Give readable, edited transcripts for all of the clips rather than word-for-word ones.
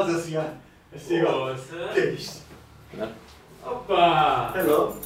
colados assim, ó. Assim, ó. O que é isto? Opa! Hello.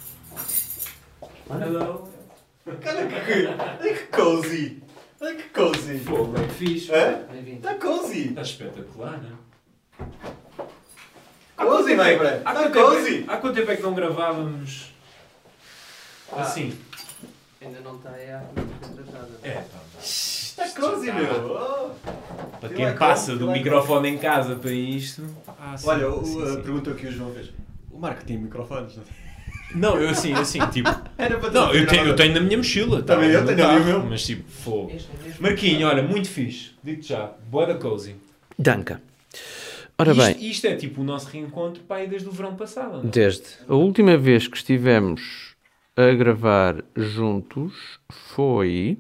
Hello. Olha que cozy. Olha que cozy. Pô, bem fixe. É? Bem-vindo. Está cozy. Está espetacular, não é? Cozy, não é, Bré? Está cozy. Há quanto tempo é que não gravávamos assim? Ainda não está aí a contratada. É, pá. Está cozy, meu. Oh. Para Tem quem lá passa cozy, do tem lá microfone em casa para isto... sim, Olha, sim, a sim. pergunta que o João fez. O Marco tem microfones, não tem? Não, eu assim, tipo... Era para Não, eu tenho na minha mochila. tá? Também eu No tenho ali o carro, meu. Mas tipo, fogo. Este é mesmo. Marquinho, olha, muito fixe. Digo-te já. Boa da cozy. Danca. Ora bem, Isto é tipo o nosso reencontro, pá, aí desde o verão passado. Não? desde a última vez que estivemos a gravar juntos foi...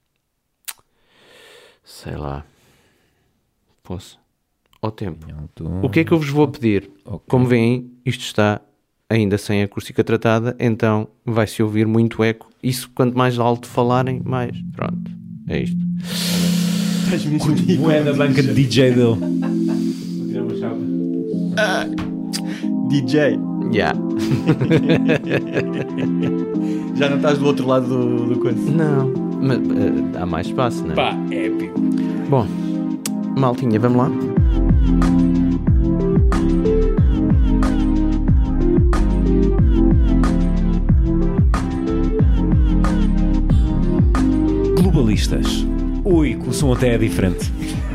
Sei lá. Posso? Ao tempo. O que é que eu vos vou pedir? Ok. Como veem, isto está ainda sem acústica tratada, então vai-se ouvir muito eco. Isso, quanto mais alto falarem, mais... Pronto, é isto. Estás mesmo Boa da banca de DJ dele. Vou tirar uma chapa. DJ. Yeah. Já não estás do outro lado do coisa. Não, mas há mais espaço, não é? Pá, épico. Bom, maltinha, vamos lá? Globalistas. Ui, que o som até é diferente.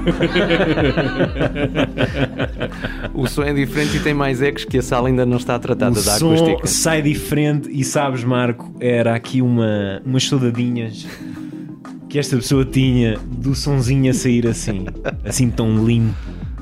O som é diferente e tem mais ecos que a sala ainda não está tratada O da som acústica. sai diferente e sabes, Marco, era aqui umas saudadinhas que esta pessoa tinha do sonzinho a sair assim tão limpo,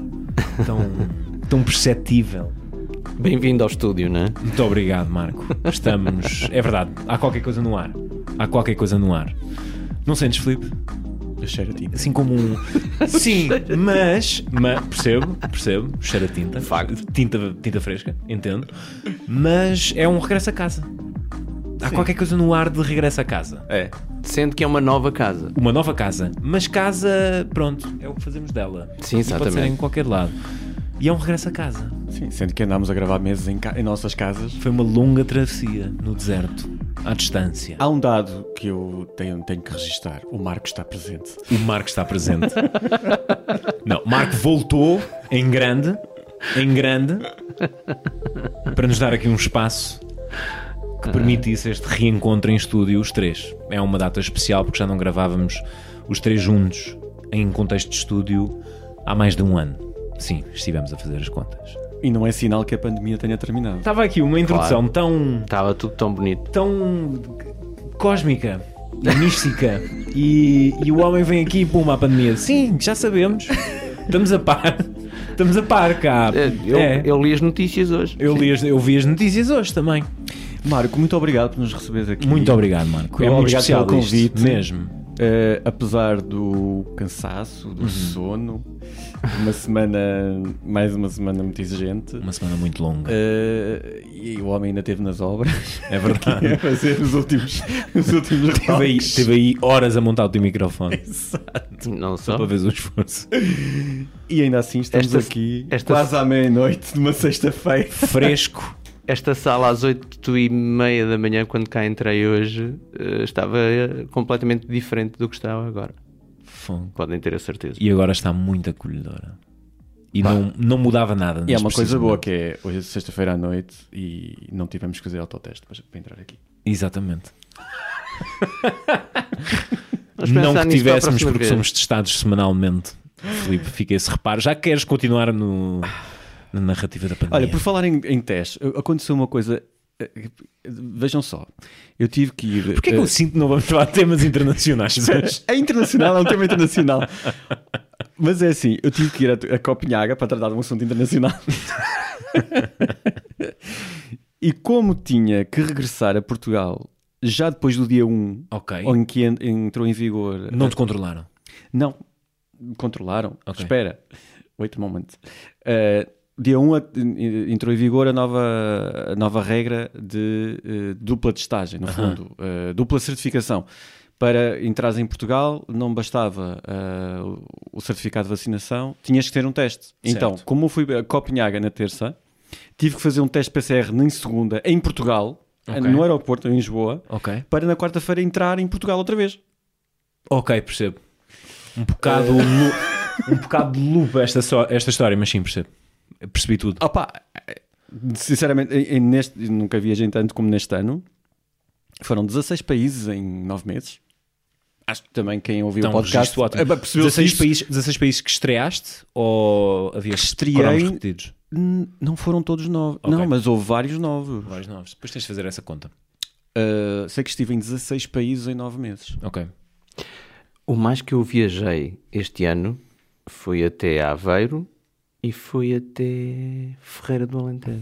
tão perceptível. Bem-vindo ao estúdio, não é? Muito obrigado, Marco. Estamos... É verdade, há qualquer coisa no ar. Há qualquer coisa no ar. Não sentes, Filipe? Eu cheiro a ti. Assim como um... Sim, mas percebo, cheiro a tinta. Facto. Tinta fresca, entendo. Mas é um regresso a casa. Há qualquer coisa no ar de regresso a casa. É. Sendo que é uma nova casa. Uma nova casa. Mas casa, pronto, é o que fazemos dela. Sim, E pode ser exatamente. em qualquer lado. E é um regresso a casa. Sim, sendo que andámos a gravar meses em nossas casas. Foi uma longa travessia no deserto, à distância. Há um dado que eu tenho que registar. O Marco está presente. O Marco está presente. Não, Marco voltou em grande, para nos dar aqui um espaço que permitisse este reencontro em estúdio, os três. É uma data especial porque já não gravávamos os três juntos em contexto de estúdio há mais de um ano. Sim, estivemos a fazer as contas. E não é sinal que a pandemia tenha terminado. Estava aqui uma introdução Estava tudo tão bonito. tão cósmica e mística e o homem vem aqui e puma a pandemia. Sim, já sabemos. Estamos a par cá. Eu li as notícias hoje. Eu vi as notícias hoje também. Marco, muito obrigado por nos receberes aqui. Muito obrigado, Marco. É muito Obrigado especial pelo isto, convite. mesmo. Apesar do cansaço, do sono, mais uma semana muito exigente. Uma semana muito longa. E o homem ainda esteve nas obras. É verdade. A fazer os últimos retoques. Teve aí horas a montar o teu microfone. Exato. Não Só só. para ver o esforço. E ainda assim estamos aqui quase à meia-noite de uma sexta-feira. Fresco. Esta sala às 8h30 da manhã, quando cá entrei hoje, estava completamente diferente do que estava agora. Fogo. Podem ter a certeza. E agora está muito acolhedora. E não mudava nada. E é neste uma coisa preciso boa momento. que é hoje é sexta-feira à noite e não tivemos que fazer autoteste para entrar aqui. Exatamente. Vamos Não pensar que nisso para a tivéssemos, próxima porque vez. somos testados semanalmente. Filipe, fica esse reparo. Já queres continuar na narrativa da pandemia? Olha, por falar em teste, aconteceu uma coisa. Vejam só, eu tive que ir. Porquê que eu sinto que não vamos falar de temas internacionais? É internacional, é um tema internacional. Mas é assim, eu tive que ir a Copenhaga para tratar de um assunto internacional. E como tinha que regressar a Portugal já depois do dia 1, Ok. em que entrou em vigor. Não te controlaram? Não, controlaram. Ok. Espera, wait a moment. Dia 1 entrou em vigor a nova regra de dupla testagem, no fundo, dupla certificação. Para entrares em Portugal, não bastava o certificado de vacinação, tinhas que ter um teste. Então, Certo. como eu fui a Copenhaga na terça, tive que fazer um teste PCR na segunda, em Portugal, Ok. no aeroporto, em Lisboa, Ok. para na quarta-feira entrar em Portugal outra vez. Ok, percebo. Um bocado de loop esta história, mas sim, percebo. Percebi tudo. Opa, sinceramente, nunca viajei tanto como neste ano. Foram 16 países em 9 meses. Acho que também quem ouviu Então, o podcast registro ótimo. percebeu 16 países que estreaste ou havia Estreiei- cromos repetidos? Não foram todos novos. Ok. Não, mas houve vários novos. Vários novos. Depois tens de fazer essa conta. Sei que estive em 16 países em 9 meses. Ok. O mais que eu viajei este ano foi até Aveiro e fui até Ferreira do Alentejo.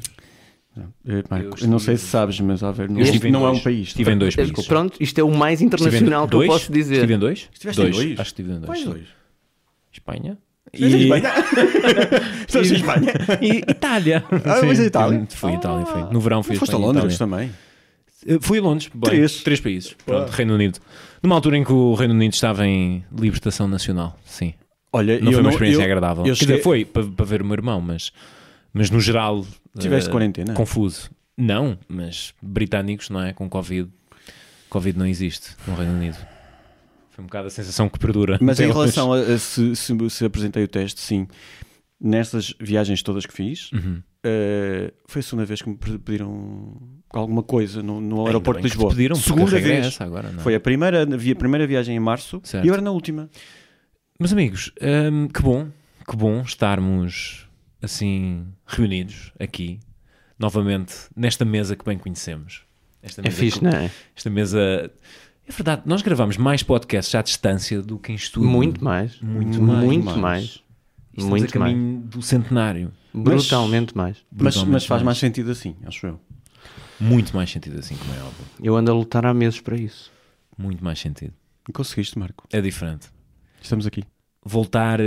Marco, Eu eu não sei estive- se sabes, mas Aveiro não, estive em não é dois. um país. Estive em 2 países. Pronto, isto é o mais internacional que eu posso dizer. Estive em 2? Estiveste em dois? Acho que estive em 2. Quais dois? Espanha. Estiveste em Espanha? Estás em Espanha? E Itália. Ah, mas em Itália? Fui em Itália, fui. No verão fui Não a foste a Espanha e Londres Itália. também? Fui a Londres. Bem, 3 países. Pronto, Reino Unido. Numa altura em que o Reino Unido estava em libertação nacional. Sim. Olha, Não foi uma experiência eu- agradável. eu Quer dizer, cheguei- foi para ver o meu irmão, mas no geral... Tiveste quarentena? Confuso. Não, mas britânicos, não é? Com Covid. Covid não existe no Reino Unido. Foi um bocado a sensação que perdura. Mas em até hoje. relação a se apresentei o teste, sim. Nestas viagens todas que fiz, Uhum. foi a segunda vez que me pediram alguma coisa no Ainda aeroporto bem de que te Lisboa. pediram, porque Segunda a regra é vez. essa agora, não é? Foi a primeira viagem em março Certo. e agora na última. Meus amigos, que bom estarmos assim reunidos aqui, novamente, nesta mesa que bem conhecemos. Esta É mesa fixe, não é? Esta mesa... É verdade, nós gravamos mais podcasts à distância do que em estúdio. Muito mais. Muito Muito mais. mais. E estamos Muito a caminho do centenário. Brutalmente mais. Mas faz mais sentido assim, acho eu. Muito mais sentido assim, como é óbvio. Eu ando a lutar há meses para isso. Muito mais sentido. E conseguiste, Marco. É diferente. Estamos aqui. Voltar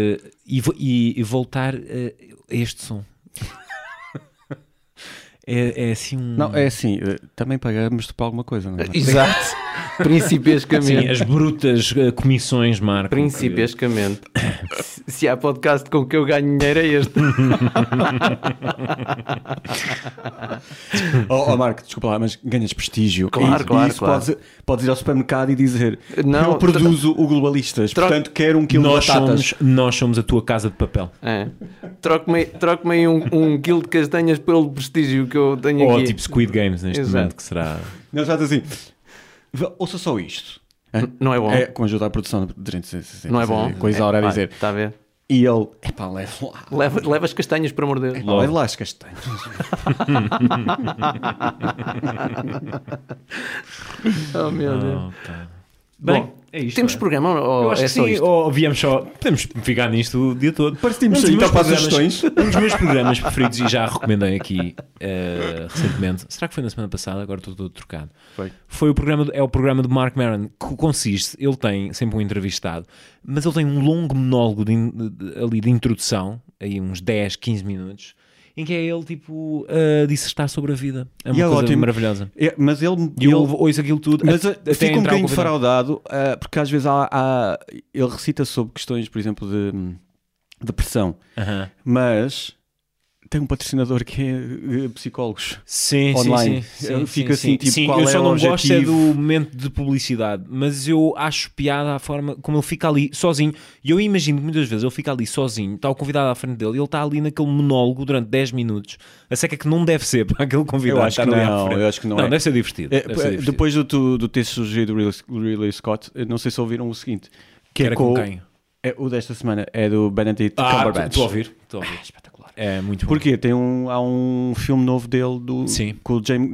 e voltar a este som. É assim um... Não, é assim, também pagamos-te para alguma coisa, não é? Exato. Principescamente. Sim, as brutas comissões, Marco. Principescamente. Se há podcast com que eu ganho dinheiro é este. Marco, desculpa lá, mas ganhas prestígio. Claro, E claro, isso claro. Podes ir ao supermercado e dizer Não, eu produzo o Globalistas, portanto quero 1 quilo de batatas. Nós somos a tua casa de papel. É. Troque-me aí um quilo de castanhas pelo prestígio que eu tenho Ou aqui. tipo Squid Games neste Exato. momento, que será... Não, já assim, ouça só isto. Não é bom. É com ajuda à produção de Não é bom. Coisa a hora a dizer. Está a ver? E ele, epá, leva lá. Leva as castanhas, por amor de Deus. Leva lá as castanhas. Oh, meu Deus. Oh, pá. Bem, Bom, é isto. Temos não é? programa ou Eu acho é que só sim, isto? ou viemos só... Podemos ficar nisto o dia todo. Partimos Um dos aí, meus então, para as programas- sugestões. Um dos meus programas preferidos, e já recomendei aqui recentemente, será que foi na semana passada? Agora estou todo trocado. Foi o programa do Mark Maron, que consiste, ele tem sempre um entrevistado, mas ele tem um longo monólogo ali de introdução, aí uns 10, 15 minutos, em que é ele tipo a dissertar sobre a vida. É uma E é coisa ótimo. maravilhosa. Mas ele... E eu ouço aquilo tudo, Mas até fica um entrar o bocadinho convidado. defraudado, porque às vezes ele recita sobre questões, por exemplo, de depressão, Aham. mas tem um patrocinador que é psicólogos. Sim, online. sim, Fica assim, tipo, sim, qual eu é só o não gosto é objetivo? do momento de publicidade, mas eu acho piada a forma como ele fica ali sozinho. E eu imagino que muitas vezes ele fica ali sozinho, está o convidado à frente dele, e ele está ali naquele monólogo durante 10 minutos. A seca que não deve ser para aquele convidado Eu acho estar que ali à não, frente. eu acho que não é. Deve ser divertido. Deve ser divertido. Depois do ter sugerido o Ridley Scott, não sei se ouviram o seguinte, que Era é com com quem? o desta semana, é do Benedict Cumberbatch. Estou a ouvir. Espetacular. É muito bom. Porquê? Há um filme novo dele Sim. com o James,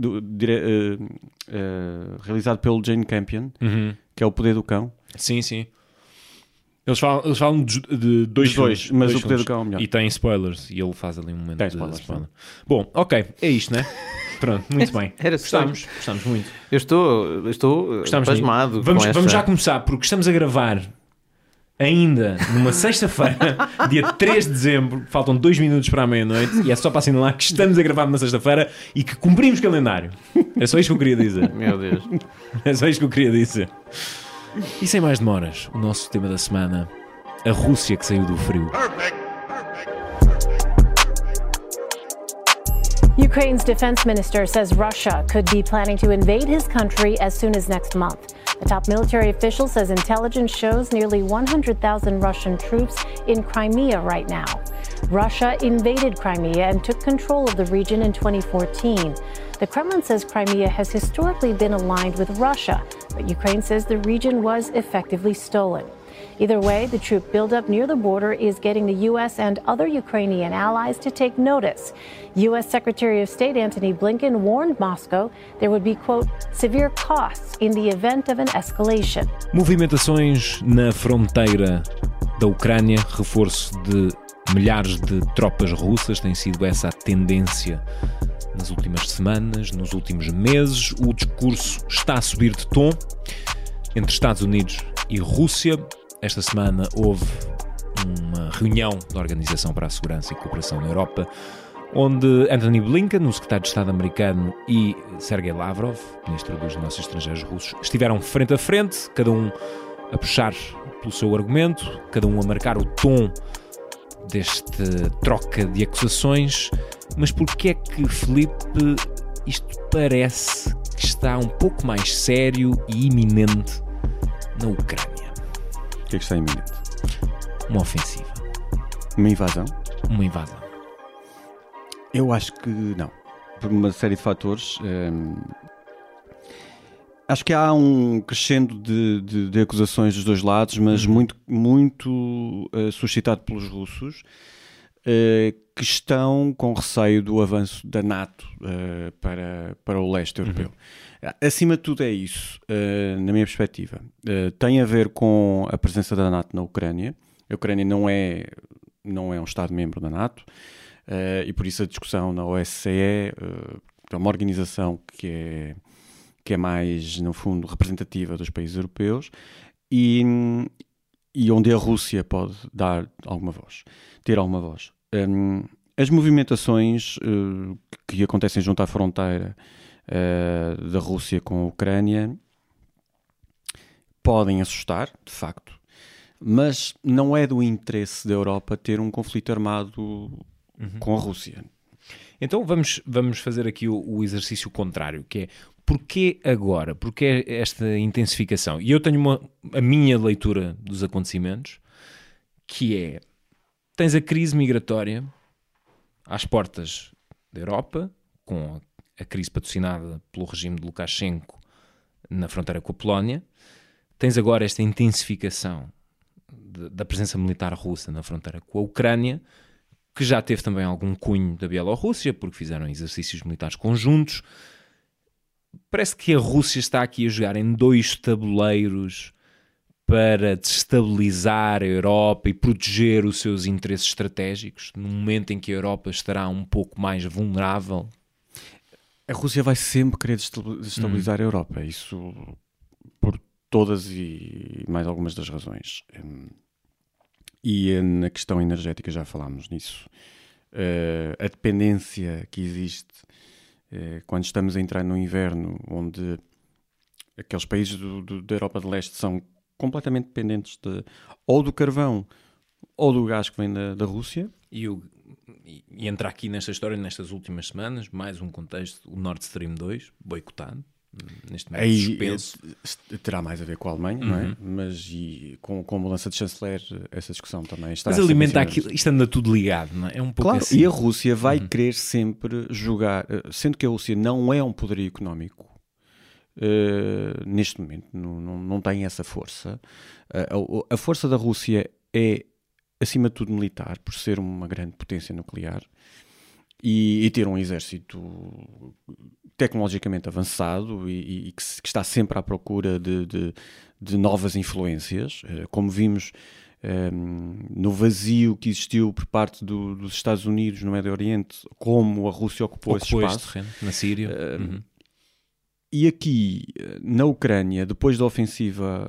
realizado pelo Jane Campion, Uhum. que é O Poder do Cão. Sim, sim. Eles falam de dois Dos dois, filmes, mas dois O Poder filmes. do Cão é o melhor. E tem spoilers, e ele faz ali um momento Tem de spoilers, spoiler. Bom, ok, é isto, né? Pronto, muito bem. Era só Gostamos muito. Eu estou Gostamos pasmado muito. com Vamos esta... já começar, porque estamos a gravar ainda numa sexta-feira, dia 3 de dezembro, faltam 2 minutos para a meia-noite, e é só para assinalar que estamos a gravar numa sexta-feira e que cumprimos calendário. É só isto que eu queria dizer. Meu Deus. É só isto que eu queria dizer. E sem mais demoras, o nosso tema da semana, a Rússia que saiu do frio. Ukraine's defense minister says Russia could be planning to invade his country as soon as next month. A top military official says intelligence shows nearly 100,000 Russian troops in Crimea right now. Russia invaded Crimea and took control of the region in 2014. The Kremlin says Crimea has historically been aligned with Russia, but Ukraine says the region was effectively stolen. Either way, the troop buildup near the border is getting the U.S. and other Ukrainian allies to take notice. U.S. Secretary of State Antony Blinken warned Moscow there would be, quote, severe costs in the event of an escalation. Movimentações na fronteira da Ucrânia, reforço de milhares de tropas russas, tem sido essa a tendência nas últimas semanas, nos últimos meses. O discurso está a subir de tom entre Estados Unidos e Rússia. Esta semana houve uma reunião da Organização para a Segurança e Cooperação na Europa, onde Antony Blinken, o secretário de Estado americano, e Sergei Lavrov, ministro dos Negócios Estrangeiros russos, estiveram frente a frente, cada um a puxar pelo seu argumento, cada um a marcar o tom desta troca de acusações. Mas porquê é que, Filipe, isto parece que está um pouco mais sério e iminente na Ucrânia? O que é que está iminente? Uma ofensiva. Uma invasão? Uma invasão. Eu acho que não. Por uma série de fatores. Acho que há um crescendo de acusações dos dois lados, mas muito suscitado pelos russos, que estão com receio do avanço da NATO para o leste europeu. Acima de tudo é isso, na minha perspectiva. Tem a ver com a presença da NATO na Ucrânia. A Ucrânia não é um Estado-membro da NATO, e por isso a discussão na OSCE, é uma organização que é mais, no fundo, representativa dos países europeus e onde a Rússia pode dar alguma voz, ter alguma voz. As movimentações que acontecem junto à fronteira da Rússia com a Ucrânia podem assustar, de facto, mas não é do interesse da Europa ter um conflito armado com a Rússia. Então vamos fazer aqui o exercício contrário, que é porquê agora? Porquê esta intensificação? E eu tenho a minha leitura dos acontecimentos, que é: tens a crise migratória às portas da Europa, com a crise patrocinada pelo regime de Lukashenko na fronteira com a Polónia. Tens agora esta intensificação da presença militar russa na fronteira com a Ucrânia, que já teve também algum cunho da Bielorrússia, porque fizeram exercícios militares conjuntos. Parece que a Rússia está aqui a jogar em dois tabuleiros para desestabilizar a Europa e proteger os seus interesses estratégicos, no momento em que a Europa estará um pouco mais vulnerável. A Rússia vai sempre querer desestabilizar a Europa, isso por todas e mais algumas das razões. E na questão energética já falámos nisso. A dependência que existe quando estamos a entrar no inverno, onde aqueles países da Europa de Leste são completamente dependentes ou do carvão ou do gás que vem da Rússia. E entrar aqui nesta história, nestas últimas semanas, mais um contexto, o Nord Stream 2, boicotado, neste momento suspenso. Terá mais a ver com a Alemanha, não é? Mas com a mudança de chanceler, essa discussão também está. Mas alimenta aquilo, isto anda tudo ligado, não é? É um pouco claro, assim. E a Rússia vai querer sempre jogar, sendo que a Rússia não é um poderio económico, neste momento, não tem essa força. A força da Rússia é, acima de tudo, militar, por ser uma grande potência nuclear e ter um exército tecnologicamente avançado e que está sempre à procura de novas influências, como vimos no vazio que existiu por parte dos Estados Unidos no Médio Oriente, como a Rússia ocupou esse espaço. Terreno, na Síria. E aqui, na Ucrânia, depois da ofensiva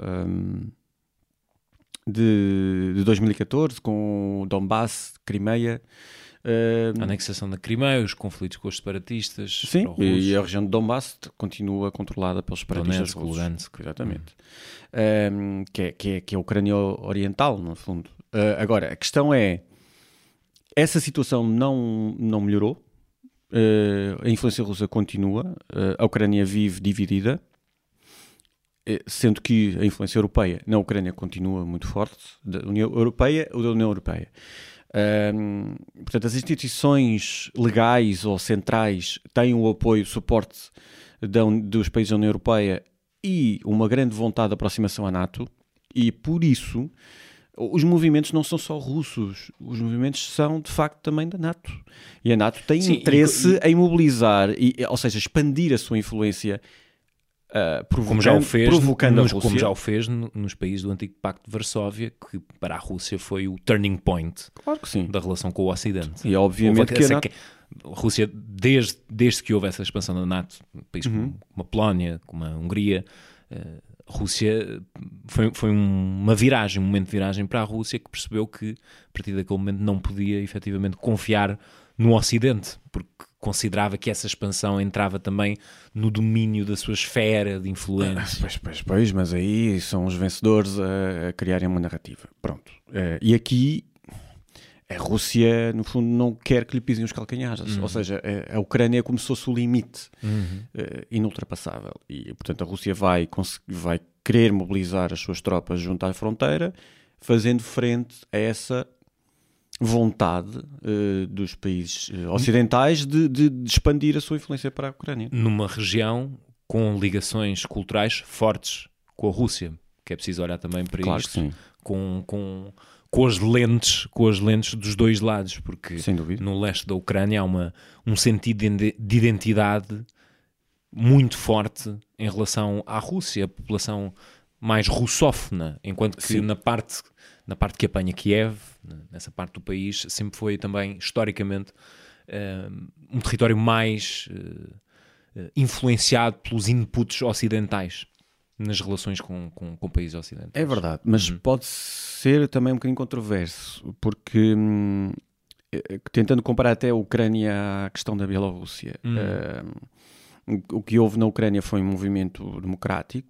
de 2014, com o Donbass, Crimeia, A anexação da Crimeia, os conflitos com os separatistas. Sim, e a região de Donbass continua controlada pelos separatistas Donetsk, russos. Lugansk. Exatamente. Que é a Ucrânia Oriental, no fundo. Agora, a questão é, essa situação não melhorou, a influência russa continua, a Ucrânia vive dividida, sendo que a influência europeia na Ucrânia continua muito forte, da União Europeia ou da União Europeia. Portanto, as instituições legais ou centrais têm o apoio, o suporte dos países da União Europeia e uma grande vontade de aproximação à NATO, e por isso os movimentos não são só russos, os movimentos são de facto também da NATO. E a NATO tem interesse em mobilizar, ou seja, expandir a sua influência, como já o fez, provocando a Rússia. Como já o fez nos países do antigo Pacto de Varsóvia, que para a Rússia foi o turning point, claro que sim, da relação com o Ocidente. E obviamente que a Rússia, desde que houve essa expansão da NATO, países como a Polónia, como a Hungria, a Rússia foi um momento de viragem para a Rússia, que percebeu que a partir daquele momento não podia efetivamente confiar no Ocidente, porque considerava que essa expansão entrava também no domínio da sua esfera de influência. Pois, mas aí são os vencedores a criarem uma narrativa. Pronto. E aqui a Rússia, no fundo, não quer que lhe pisem os calcanhares. Ou seja, a Ucrânia começou-se o limite inultrapassável. E, portanto, a Rússia vai querer mobilizar as suas tropas junto à fronteira, fazendo frente a essa vontade dos países ocidentais de expandir a sua influência para a Ucrânia. Numa região com ligações culturais fortes com a Rússia, que é preciso olhar também para claro isto, com as lentes dos dois lados, porque no leste da Ucrânia há um sentido de identidade muito forte em relação à Rússia, a população mais russófona, enquanto que na parte que apanha Kiev, nessa parte do país, sempre foi também, historicamente, um território mais influenciado pelos inputs ocidentais nas relações com países ocidentais. É verdade, mas pode ser também um bocadinho controverso, porque tentando comparar até a Ucrânia à questão da Bielorrússia, o que houve na Ucrânia foi um movimento democrático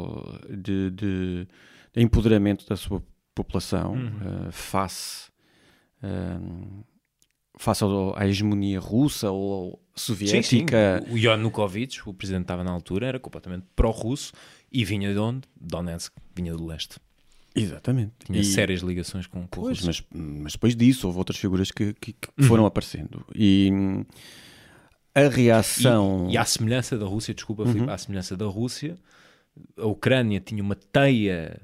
de empoderamento da sua população face à hegemonia russa ou soviética. Sim. O Yanukovych, o presidente que estava na altura, era completamente pró-russo e vinha de onde? Donetsk, vinha do leste. Exatamente. Tinha sérias ligações com a Rússia. Mas depois disso houve outras figuras que foram aparecendo. E a reação... E à semelhança da Rússia, à semelhança da Rússia, a Ucrânia tinha uma teia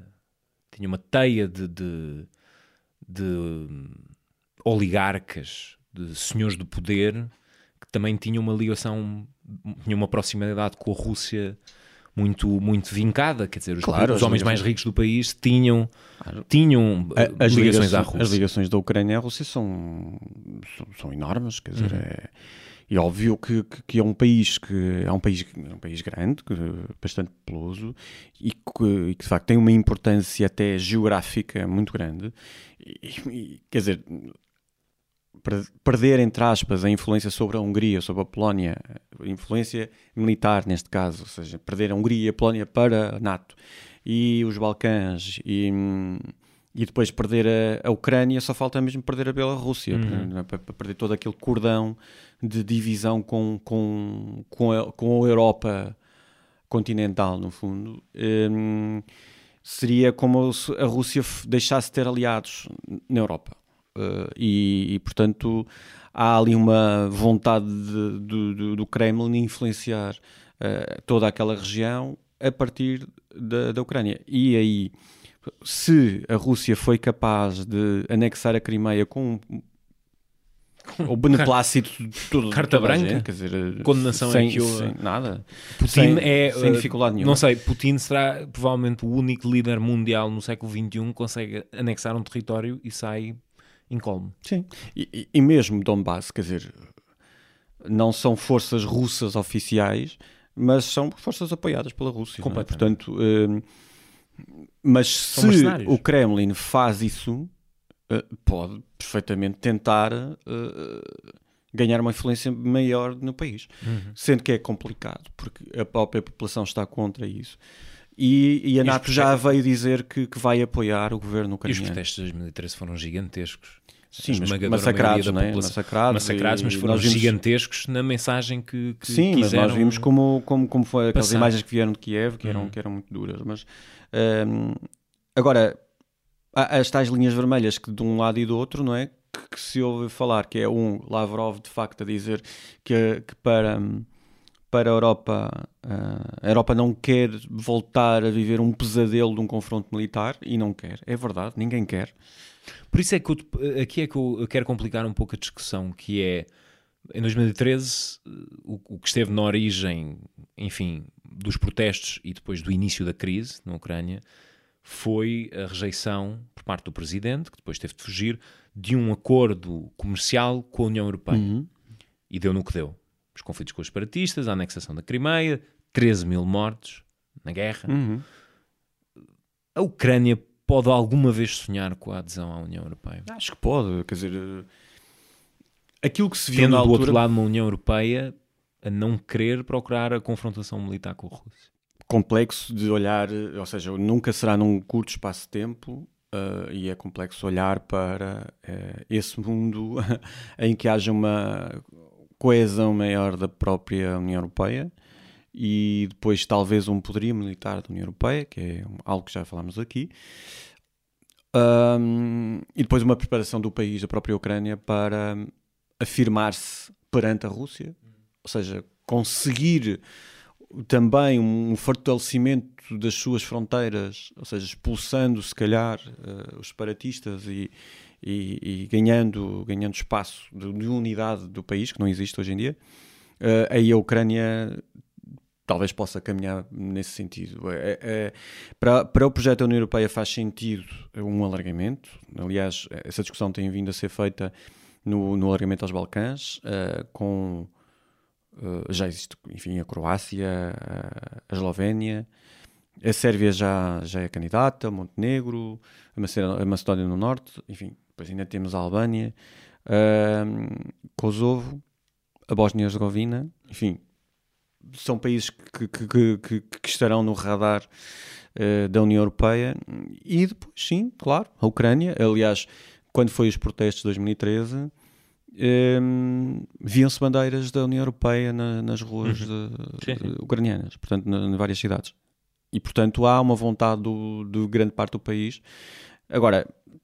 de oligarcas, de senhores do poder, que também tinham uma ligação, tinham uma proximidade com a Rússia muito, muito vincada. Quer dizer, os homens mais ricos do país tinham ligações à Rússia. As ligações da Ucrânia à Rússia são enormes, quer dizer, é óbvio que é um país grande, bastante populoso e que de facto tem uma importância até geográfica muito grande. E quer dizer, perder, entre aspas, a influência sobre a Hungria, sobre a Polónia, a influência militar neste caso, ou seja, perder a Hungria e a Polónia para a NATO e os Balcãs e depois perder a Ucrânia, só falta mesmo perder a Bielorrússia, para perder todo aquele cordão de divisão com a Europa continental, no fundo. Seria como se a Rússia deixasse de ter aliados na Europa. E, portanto, há ali uma vontade do Kremlin influenciar toda aquela região a partir da Ucrânia. E aí, se a Rússia foi capaz de anexar a Crimeia com o beneplácito de tudo, carta branca, gente, quer dizer, condenação sem nada, sem dificuldade nenhuma. Não sei, Putin será provavelmente o único líder mundial no século XXI que consegue anexar um território e sai incólume. Sim, e mesmo Donbass, quer dizer, não são forças russas oficiais, mas são forças apoiadas pela Rússia. Portanto, mas se o Kremlin faz isso, pode perfeitamente tentar ganhar uma influência maior no país. Sendo que é complicado, porque a própria população está contra isso. E a NATO já veio dizer que vai apoiar o governo E ucraniano. os protestos de 2013 foram gigantescos. Sim, mas Esmagadora massacrados, maioria da não é? população- massacrados, mas foram nós vimos... gigantescos na mensagem que Sim, mas quiseram. nós vimos como foi aquelas passar. imagens que vieram de Kiev, que eram muito duras. Mas agora, há as tais linhas vermelhas que de um lado e do outro, não é? Que se ouve falar, que é Lavrov de facto a dizer que para a Europa não quer voltar a viver um pesadelo de um confronto militar, e não quer, é verdade, ninguém quer. Por isso é que aqui é que eu quero complicar um pouco a discussão, que é, em 2013, o que esteve na origem, enfim, dos protestos e depois do início da crise na Ucrânia, foi a rejeição por parte do presidente, que depois teve de fugir, de um acordo comercial com a União Europeia. E deu no que deu. Os conflitos com os separatistas, a anexação da Crimeia, 13 mil mortos na guerra. A Ucrânia pode alguma vez sonhar com a adesão à União Europeia? Acho que pode, quer dizer, aquilo que se viu Tendo na do altura... outro lado uma União Europeia a não querer procurar a confrontação militar com a Rússia. Complexo de olhar, ou seja, nunca será num curto espaço de tempo, e é complexo olhar para esse mundo em que haja uma coesão maior da própria União Europeia e depois talvez um poderio militar da União Europeia, que é algo que já falámos aqui, e depois uma preparação do país, da própria Ucrânia, para afirmar-se perante a Rússia, ou seja, conseguir também um fortalecimento das suas fronteiras, ou seja, expulsando se calhar os separatistas e ganhando espaço de unidade do país, que não existe hoje em dia. Aí a Ucrânia talvez possa caminhar nesse sentido. Para o projeto da União Europeia faz sentido um alargamento. Aliás, essa discussão tem vindo a ser feita no alargamento aos Balcãs, com... já existe, enfim, a Croácia, a Eslovénia, a Sérvia já é candidata, Montenegro, a Macedónia no Norte, enfim, depois ainda temos a Albânia, Kosovo, a Bósnia-Herzegovina, enfim, são países que estarão no radar da União Europeia. E depois, sim, claro, a Ucrânia. Aliás, quando foi os protestos de 2013... viam-se bandeiras da União Europeia nas ruas ucranianas, portanto, em várias cidades. E, portanto, há uma vontade de grande parte do país. Agora,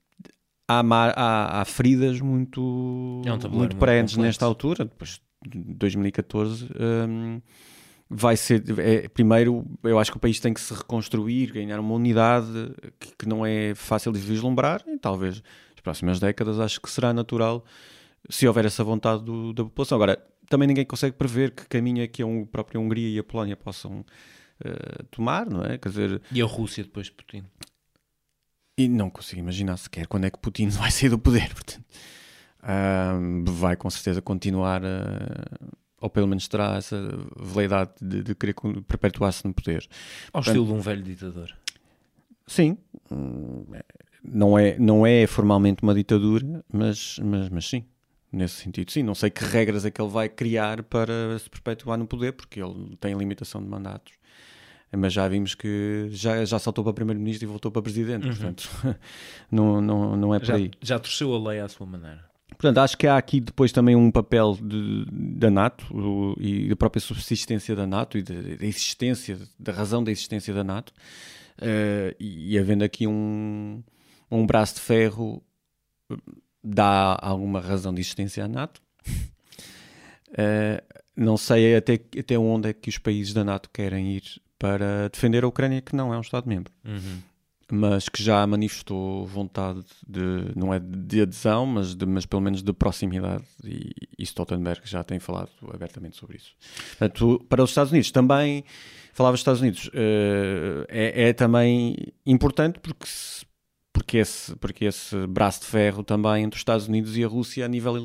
há feridas muito perenes nesta altura. Depois de 2014, vai ser... primeiro, eu acho que o país tem que se reconstruir, ganhar uma unidade que não é fácil de vislumbrar, e talvez nas próximas décadas acho que será natural se houver essa vontade da população. Agora, também ninguém consegue prever que caminho é que a própria Hungria e a Polónia possam tomar, não é? Quer dizer... E a Rússia depois de Putin? E não consigo imaginar sequer quando é que Putin vai sair do poder. Portanto, vai com certeza continuar, ou pelo menos terá essa veleidade de querer perpetuar-se no poder. Ao estilo de um velho ditador. Sim. Não é formalmente uma ditadura, mas sim. Nesse sentido, sim. Não sei que regras é que ele vai criar para se perpetuar no poder, porque ele tem limitação de mandatos. Mas já vimos que já saltou para primeiro-ministro e voltou para presidente. Portanto, não é por aí. Já torceu a lei à sua maneira. Portanto, acho que há aqui depois também um papel da NATO e da própria subsistência da NATO e da razão da existência da NATO. E havendo aqui um braço de ferro, dá alguma razão de existência à NATO. Não sei até onde é que os países da NATO querem ir para defender a Ucrânia, que não é um Estado-membro, mas que já manifestou vontade não é de adesão, mas pelo menos de proximidade, e Stoltenberg já tem falado abertamente sobre isso. Portanto, para os Estados Unidos também, falava dos Estados Unidos, é também importante porque esse braço de ferro também entre os Estados Unidos e a Rússia a nível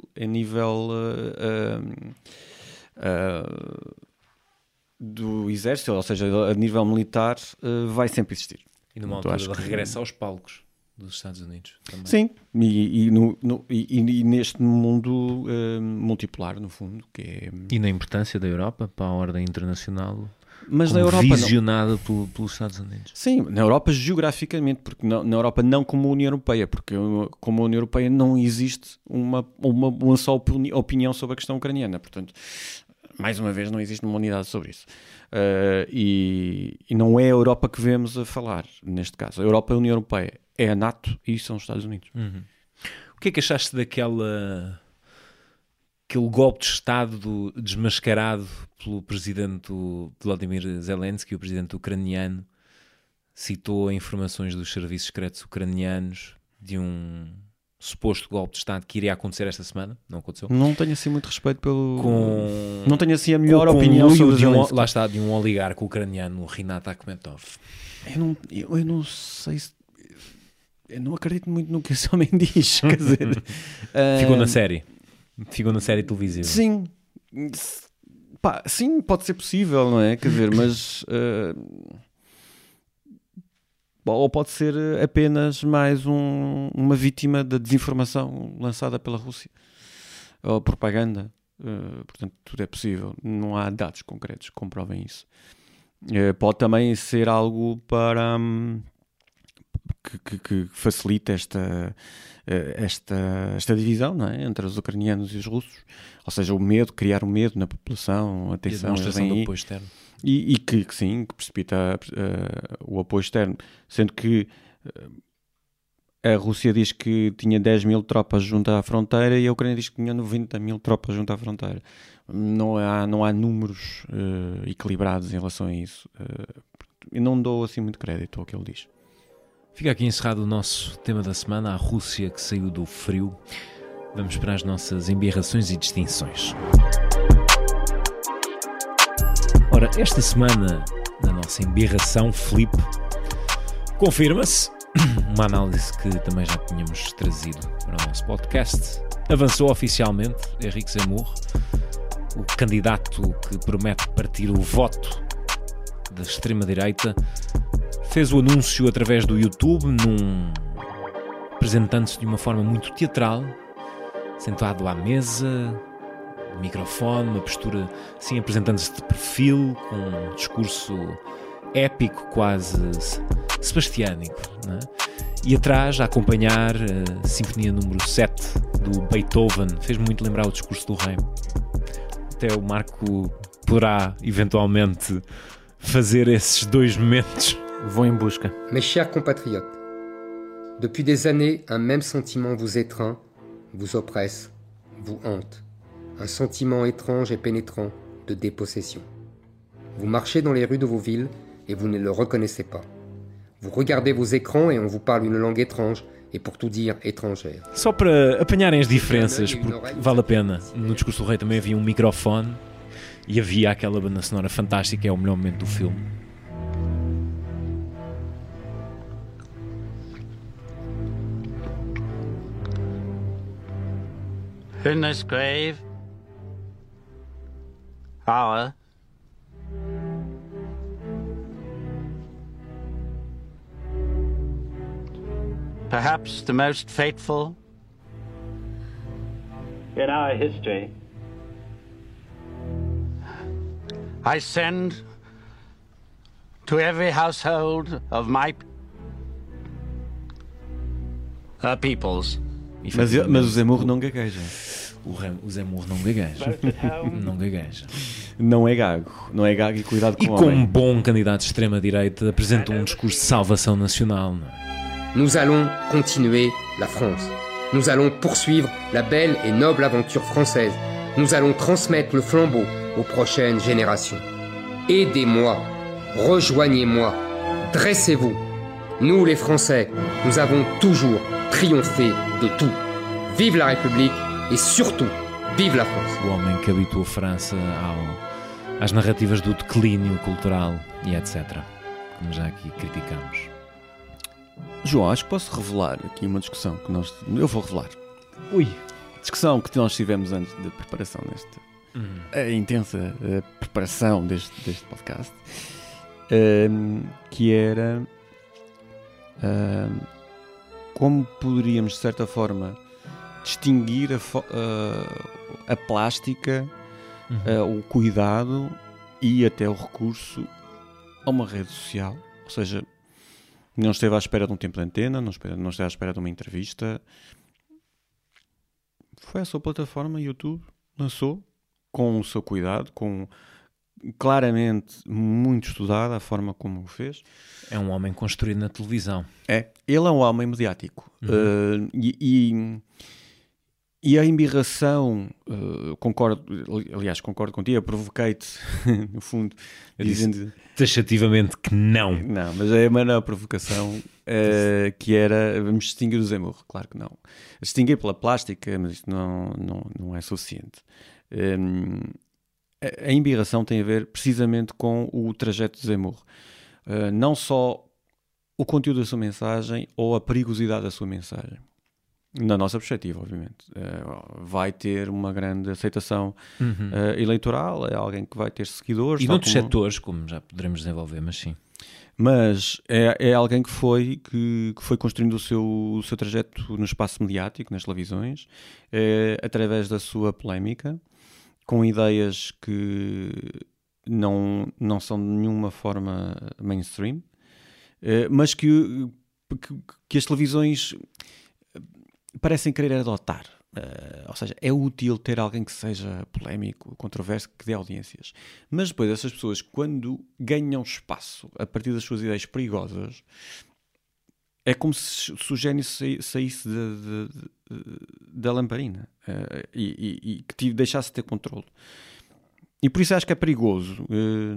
do exército, ou seja, a nível militar, vai sempre existir. E numa altura de regresso aos palcos. dos Estados Unidos também. Sim, e neste mundo multipolar, no fundo, que é... E na importância da Europa para a ordem internacional, Mas como na Europa visionada pelos Estados Unidos. Sim, na Europa geograficamente, porque na Europa não como a União Europeia, porque como a União Europeia não existe uma só opinião sobre a questão ucraniana, portanto, mais uma vez, não existe uma unidade sobre isso. E não é a Europa que vemos a falar, neste caso. A Europa é a União Europeia, é a NATO e são os Estados Unidos. Uhum. O que é que achaste aquele golpe de Estado desmascarado pelo presidente Volodymyr Zelensky, o presidente ucraniano, citou informações dos serviços secretos ucranianos de um suposto golpe de Estado que iria acontecer esta semana? Não aconteceu? Não tenho assim muito respeito pelo... Não tenho assim a melhor opinião sobre Zelensky. Lá está, de um oligarca ucraniano, Rinat Akhmetov. Eu não sei se... Eu não acredito muito no que esse homem diz, quer dizer... Ficou na série televisiva. Sim. Pá, sim, pode ser possível, não é? Quer dizer, mas... ou pode ser apenas mais uma vítima da desinformação lançada pela Rússia. Ou propaganda. Portanto, tudo é possível. Não há dados concretos que comprovem isso. Pode também ser algo para... que facilita esta divisão, não é? Entre os ucranianos e os russos, ou seja, o medo, criar o medo na população, atenção, e a demonstração do apoio externo. E que sim, que precipita o apoio externo, sendo que a Rússia diz que tinha 10 mil tropas junto à fronteira e a Ucrânia diz que tinha 90 mil tropas junto à fronteira. Não há números equilibrados em relação a isso. Eu não dou assim muito crédito ao que ele diz. Fica aqui encerrado o nosso tema da semana, a Rússia que saiu do frio. Vamos para as nossas embirrações e distinções. Ora, esta semana, na nossa embirração, Filipe, confirma-se uma análise que também já tínhamos trazido para o nosso podcast. Avançou oficialmente Henrique Zemmour, o candidato que promete partir o voto da extrema-direita, fez o anúncio através do YouTube, apresentando-se de uma forma muito teatral, sentado à mesa, microfone, uma postura assim, apresentando-se de perfil, com um discurso épico, quase sebastiânico, não é? E atrás, a acompanhar a Sinfonia número 7 do Beethoven, fez-me muito lembrar o discurso do rei. Até o Marco poderá, eventualmente, fazer esses dois momentos. Vou em busca. Mes chers compatriotes, depuis des années, un même sentiment vous étreint, vous oppresse, vous hante. Un sentiment étrange et pénétrant de dépossession. Vous marchez dans les rues de vos villes et vous ne le reconnaissez pas. Vous regardez vos écrans et on vous parle une langue étrange et pour tout dire étrangère. Só para apanharem as diferenças, porque vale a pena. No discurso do rei também havia um microfone e havia aquela banda sonora fantástica, é o melhor momento do filme. In this grave, our perhaps the most fateful in our history, I send to every household of my peoples. Mas o Zemmour não gagueja. O Zemmour não gagueja. Não gagueja. Não é gago. Não é gago e cuidado com E o como homem. bom candidato de extrema-direita, apresenta um discurso de salvação nacional. Não é? Nous allons continuer la France. Nous allons poursuivre la belle et noble aventure française. Nous allons transmettre le flambeau aux prochaines générations. Aidez-moi, rejoignez-moi, dressez-vous. Nous les Français, nous avons toujours triomphé de tout. Vive la République et surtout, vive la France. O homem que habitou a França às narrativas do declínio cultural e etc. Como já aqui criticamos. João, acho que posso revelar aqui uma discussão que eu vou revelar. Ui. Discussão que nós tivemos antes da preparação a intensa preparação deste podcast, que era como poderíamos, de certa forma, distinguir a plástica, o cuidado e até o recurso a uma rede social. Ou seja, não esteve à espera de um tempo de antena, não esteve à espera de uma entrevista. Foi a sua plataforma, YouTube, lançou com o seu cuidado, claramente muito estudada a forma como o fez. É um homem construído na televisão. Ele é um homem mediático. E a embirração, concordo contigo, eu provoquei-te, no fundo, dizendo Taxativamente que não. Não, mas é a maior provocação que era, vamos distinguir o Zemmour, claro que não. Distinguir pela plástica, mas isto não é suficiente. A embirração tem a ver precisamente com o trajeto de Zemmour. Não só o conteúdo da sua mensagem ou a perigosidade da sua mensagem. Na nossa perspectiva, obviamente. Vai ter uma grande aceitação eleitoral, é alguém que vai ter seguidores. E noutros setores, como já poderemos desenvolver, mas sim. Mas é alguém que foi construindo o seu trajeto no espaço mediático, nas televisões, através da sua polémica, com ideias que não são de nenhuma forma mainstream, mas que as televisões parecem querer adotar. Ou seja, é útil ter alguém que seja polémico, controverso, que dê audiências. Mas depois essas pessoas, quando ganham espaço a partir das suas ideias perigosas, é como se o gênio saísse da lamparina e que deixasse de ter controle. E por isso acho que é perigoso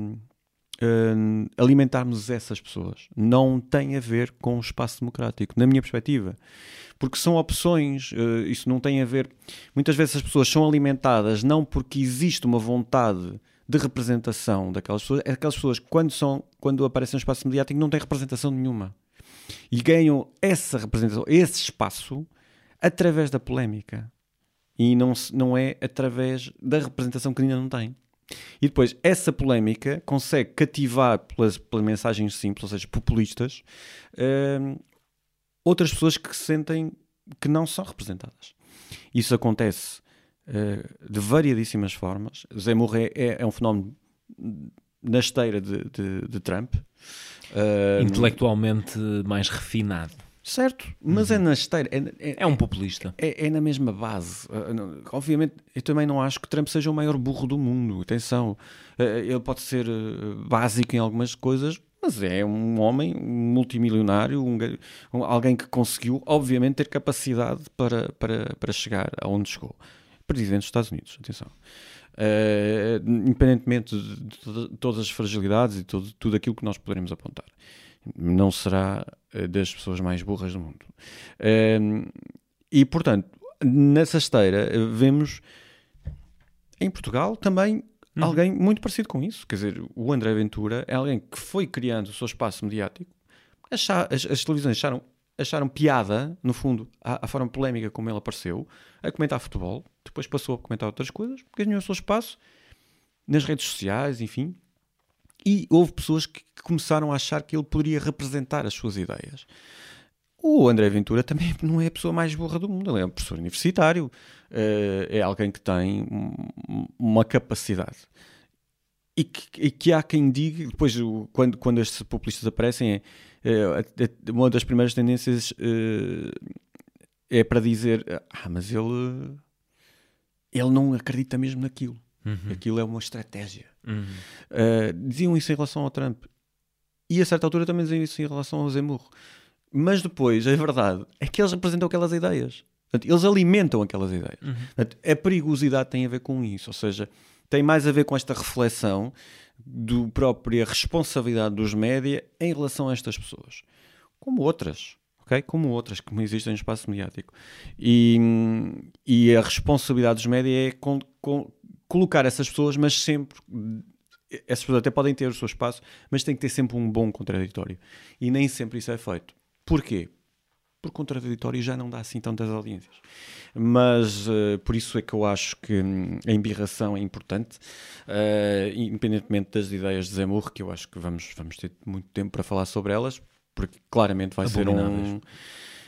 alimentarmos essas pessoas. Não tem a ver com o espaço democrático, na minha perspectiva. Porque são opções, isso não tem a ver... Muitas vezes as pessoas são alimentadas não porque existe uma vontade de representação daquelas pessoas, é aquelas pessoas quando aparecem no espaço mediático não têm representação nenhuma. E ganham essa representação, esse espaço, através da polémica. E não é através da representação que ainda não tem. E depois, essa polémica consegue cativar pelas mensagens simples, ou seja, populistas, outras pessoas que sentem que não são representadas. Isso acontece de variadíssimas formas. Zemmour é um fenómeno na esteira de Trump. Intelectualmente mais refinado. Certo, mas é na esteira. É um populista. É na mesma base. Obviamente, eu também não acho que Trump seja o maior burro do mundo. Atenção, ele pode ser básico em algumas coisas, mas é um homem multimilionário, alguém que conseguiu, obviamente, ter capacidade para chegar aonde chegou. Presidente dos Estados Unidos, atenção. Independentemente de todas as fragilidades e tudo aquilo que nós poderemos apontar. Não será das pessoas mais burras do mundo. E, portanto, nessa esteira, vemos em Portugal também alguém muito parecido com isso. Quer dizer, o André Ventura é alguém que foi criando o seu espaço mediático. As televisões acharam piada, no fundo, à forma polémica como ele apareceu, a comentar futebol. Depois passou a comentar outras coisas, ganhou o seu espaço nas redes sociais, enfim. E houve pessoas que começaram a achar que ele poderia representar as suas ideias. O André Ventura também não é a pessoa mais burra do mundo. Ele é um professor universitário. É alguém que tem uma capacidade. E que há quem diga... Depois, quando estes populistas aparecem, uma das primeiras tendências é para dizer... mas ele não acredita mesmo naquilo. Aquilo é uma estratégia. Diziam isso em relação ao Trump. E a certa altura também diziam isso em relação ao Zemmour. Mas depois, a verdade é que eles representam aquelas ideias. Portanto, eles alimentam aquelas ideias. Portanto, a perigosidade tem a ver com isso. Ou seja, tem mais a ver com esta reflexão da própria responsabilidade dos média em relação a estas pessoas. Como outras. Okay? Como outras que existem no espaço mediático. E a responsabilidade dos média é colocar essas pessoas, mas sempre... Essas pessoas até podem ter o seu espaço, mas tem que ter sempre um bom contraditório. E nem sempre isso é feito. Porquê? Porque contraditório já não dá assim tantas audiências. Mas por isso é que eu acho que a embirração é importante, independentemente das ideias de Zemmour, que eu acho que vamos ter muito tempo para falar sobre elas, porque claramente vai ser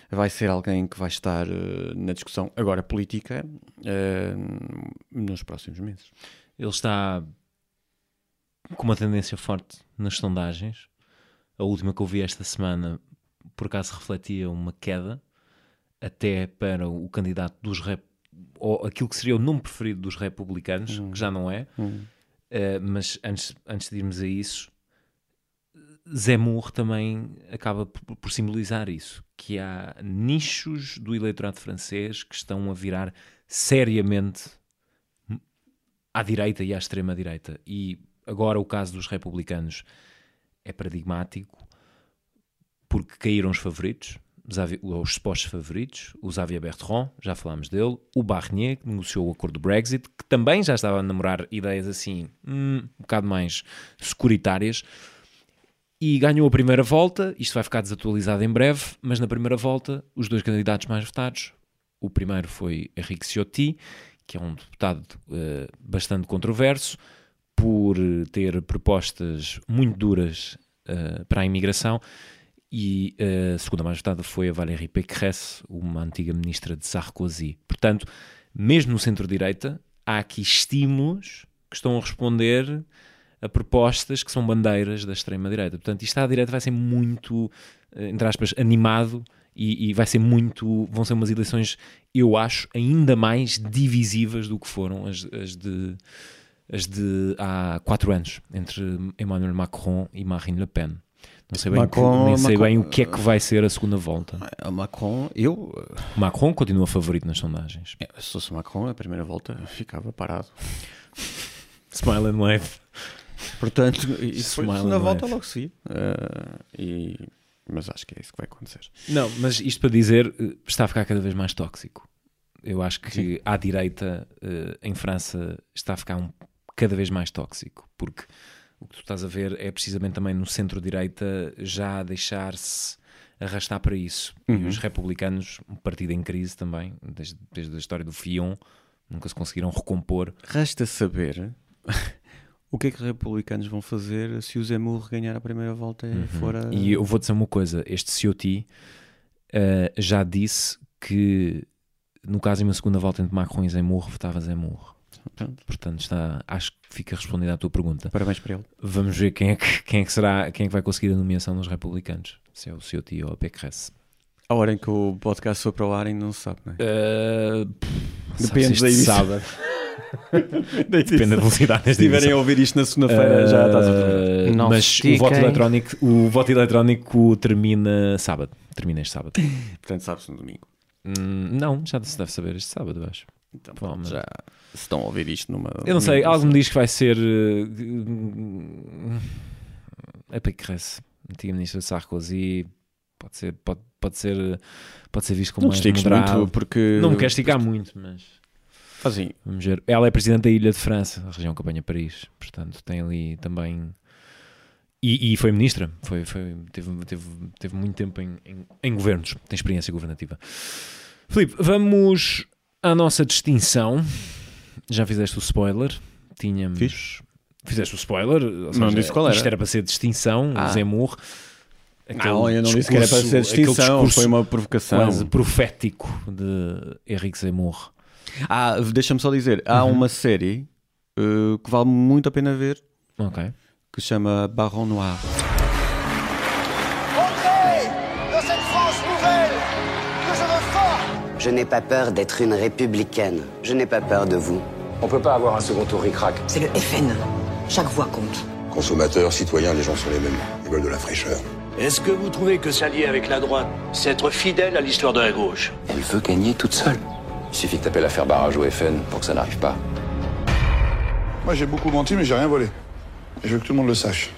vai ser alguém que vai estar na discussão agora política nos próximos meses. Ele está com uma tendência forte nas sondagens. A última que eu vi esta semana, por acaso, refletia uma queda até para o candidato dos ou aquilo que seria o nome preferido dos republicanos, que já não é. Mas antes de irmos a isso, Zemmour também acaba por simbolizar isso, que há nichos do eleitorado francês que estão a virar seriamente à direita e à extrema-direita. E agora o caso dos republicanos é paradigmático, porque caíram os favoritos, os supostos favoritos, o Xavier Bertrand, já falámos dele, o Barnier, que negociou o acordo do Brexit, que também já estava a namorar ideias assim, um bocado mais securitárias, e ganhou a primeira volta. Isto vai ficar desatualizado em breve, mas na primeira volta, os 2 candidatos mais votados, o primeiro foi Éric Ciotti, que é um deputado bastante controverso, por ter propostas muito duras para a imigração, e a segunda mais votada foi a Valérie Pécresse, uma antiga ministra de Sarkozy. Portanto, mesmo no centro-direita, há aqui estímulos que estão a responder a propostas que são bandeiras da extrema-direita. Portanto, isto à direita vai ser muito, entre aspas, animado, e vai ser muito, vão ser umas eleições, eu acho, ainda mais divisivas do que foram as de há 4 anos, entre Emmanuel Macron e Marine Le Pen. Não sei bem, bem o que é que vai ser a segunda volta. Macron continua favorito nas sondagens. Se fosse Macron, a primeira volta ficava parado. Smile and wave. Portanto, isso Smile na and volta wave. logo se mas acho que é isso que vai acontecer. Não, mas isto para dizer, está a ficar cada vez mais tóxico. Eu acho que Sim. à direita, em França, está a ficar cada vez mais tóxico, porque o que tu estás a ver é precisamente também no centro-direita já a deixar-se arrastar para isso. E os republicanos, um partido em crise também, desde a história do Fillon, nunca se conseguiram recompor. Resta saber o que é que os republicanos vão fazer se o Zemmour ganhar a primeira volta e for a... E eu vou dizer uma coisa, este Ciotti já disse que no caso de uma segunda volta entre Macron e Zemmour, votava Zemmour. Portanto, acho que fica respondida à tua pergunta. Parabéns para ele. Vamos ver quem é que vai conseguir a nomeação dos republicanos, se é o Ciotti ou a Pécresse. A hora em que o podcast foi para o ar ainda não se sabe, não é? Depende da sábado. Depende da velocidade desta Se estiverem a ouvir isto na segunda-feira, já está tudo. Não mas se o voto eletrónico termina sábado. Termina este sábado. Portanto, sabe-se no domingo. Não, já se deve saber este sábado, eu acho. Então, já se estão a ouvir isto numa... Eu não sei, algo me diz que vai ser a Pécresse, antiga ministra de Sarkozy. Pode ser visto como não mais estiques moderado. muito, porque... Não me quero esticar muito, mas... Assim, Vamos ver. Ela é presidente da Ilha de França, a região que apanha Paris. Portanto, tem ali também... E foi ministra. Teve muito tempo em governos. Tem experiência governativa. Filipe, vamos à nossa distinção. Já fizeste o spoiler. Fizeste o spoiler. Ou seja, Não disse qual era. Isto era para ser distinção. O Zemmour. Não, eu não disse que era para ser distinção. Foi uma provocação. Quase profético de Éric Zemmour. Deixa-me só dizer. Há uma série que vale muito a pena ver. Ok. Que se chama Baron Noir. Je n'ai pas peur d'être une républicaine. Je n'ai pas peur de vous. On peut pas avoir un second tour ric-rac. C'est le FN. Chaque voix compte. Consommateurs, citoyens, les gens sont les mêmes. Ils veulent de la fraîcheur. Est-ce que vous trouvez que s'allier avec la droite, c'est être fidèle à l'histoire de la gauche? Elle veut gagner toute seule. Il suffit que t'appelles à faire barrage au FN pour que ça n'arrive pas. Moi, j'ai beaucoup menti, mais j'ai rien volé. Et je veux que tout le monde le sache.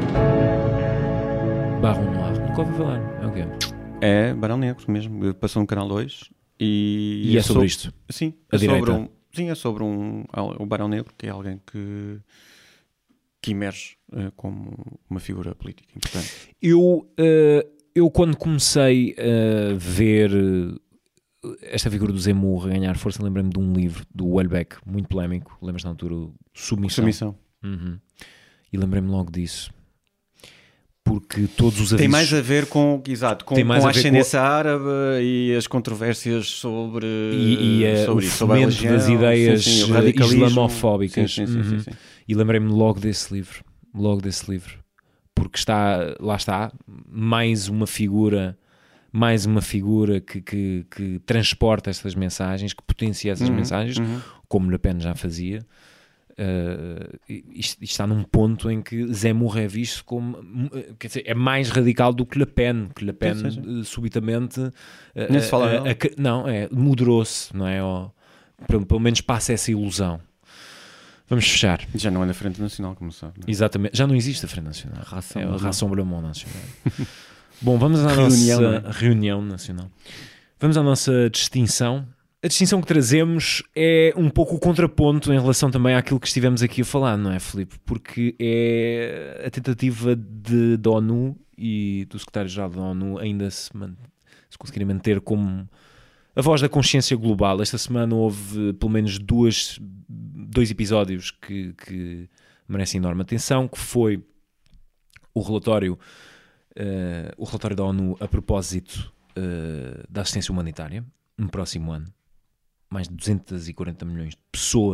Baron Noir. Nunca ouvi falar. Ok. É Barão Negro mesmo. Passou no Canal 2. E é sobre isto? Sim. A direita? É sobre o Barão Negro, que é alguém que emerge como uma figura política importante. Eu quando comecei a ver esta figura do Zemmour a ganhar força, lembrei-me de um livro do Houellebecq, muito polémico. Lembras na altura? Submissão. Submissão. Uhum. E lembrei-me logo disso. porque todos os avisos... Tem mais a ver com, exato, com a ascendência árabe e as controvérsias sobre o fomento das ideias islamofóbicas. Sim. E lembrei-me logo desse livro, porque lá está, mais uma figura que transporta estas mensagens, que potencia essas mensagens, como Le Pen já fazia. Isto está num ponto em que Zemmour é visto como, quer dizer, é mais radical do que Le Pen, subitamente moderou-se, não é? Pelo menos passa essa ilusão. Vamos fechar. Já não é na Frente Nacional, como sabe. Exatamente, já não existe a Frente Nacional. É o Rassemblement Nacional. Bom, vamos à nossa reunião nacional. Vamos à nossa distinção. A distinção que trazemos é um pouco o contraponto em relação também àquilo que estivemos aqui a falar, não é, Filipe? Porque é a tentativa da ONU e do secretário-geral da ONU ainda se conseguirem manter como a voz da consciência global. Esta semana houve pelo menos dois episódios que merecem enorme atenção, que foi o relatório da ONU a propósito da assistência humanitária no próximo ano. Mais de 240 milhões de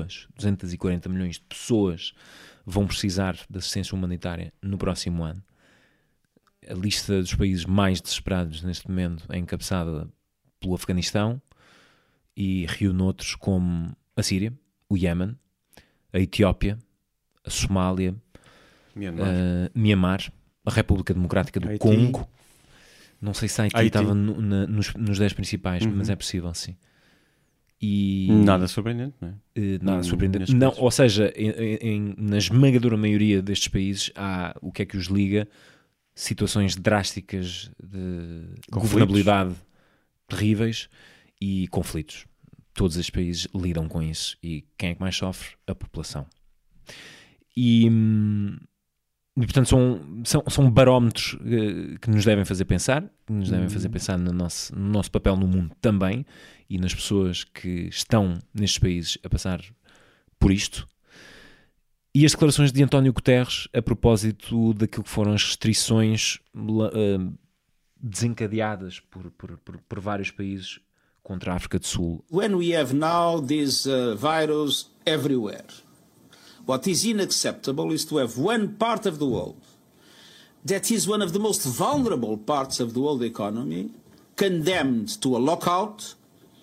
pessoas vão precisar de assistência humanitária no próximo ano. A lista dos países mais desesperados neste momento é encabeçada pelo Afeganistão e reúne outros como a Síria, o Iémen, a Etiópia, a Somália, Mianmar, a República Democrática do Congo. Não sei se a Haiti estava nos 10 principais, mas é possível, sim. E nada surpreendente, não é? Nada surpreendente. Não, ou seja, na esmagadora maioria destes países há o que é que os liga? Situações drásticas de governabilidade terríveis e conflitos. Todos estes países lidam com isso. E quem é que mais sofre? A população. E portanto são barómetros que nos devem fazer pensar, no nosso papel no mundo também e nas pessoas que estão nestes países a passar por isto. E as declarações de António Guterres a propósito daquilo que foram as restrições desencadeadas por vários países contra a África do Sul. When we have now this virus everywhere, what is unacceptable is to have one part of the world that is one of the most vulnerable parts of the world economy condemned to a lockout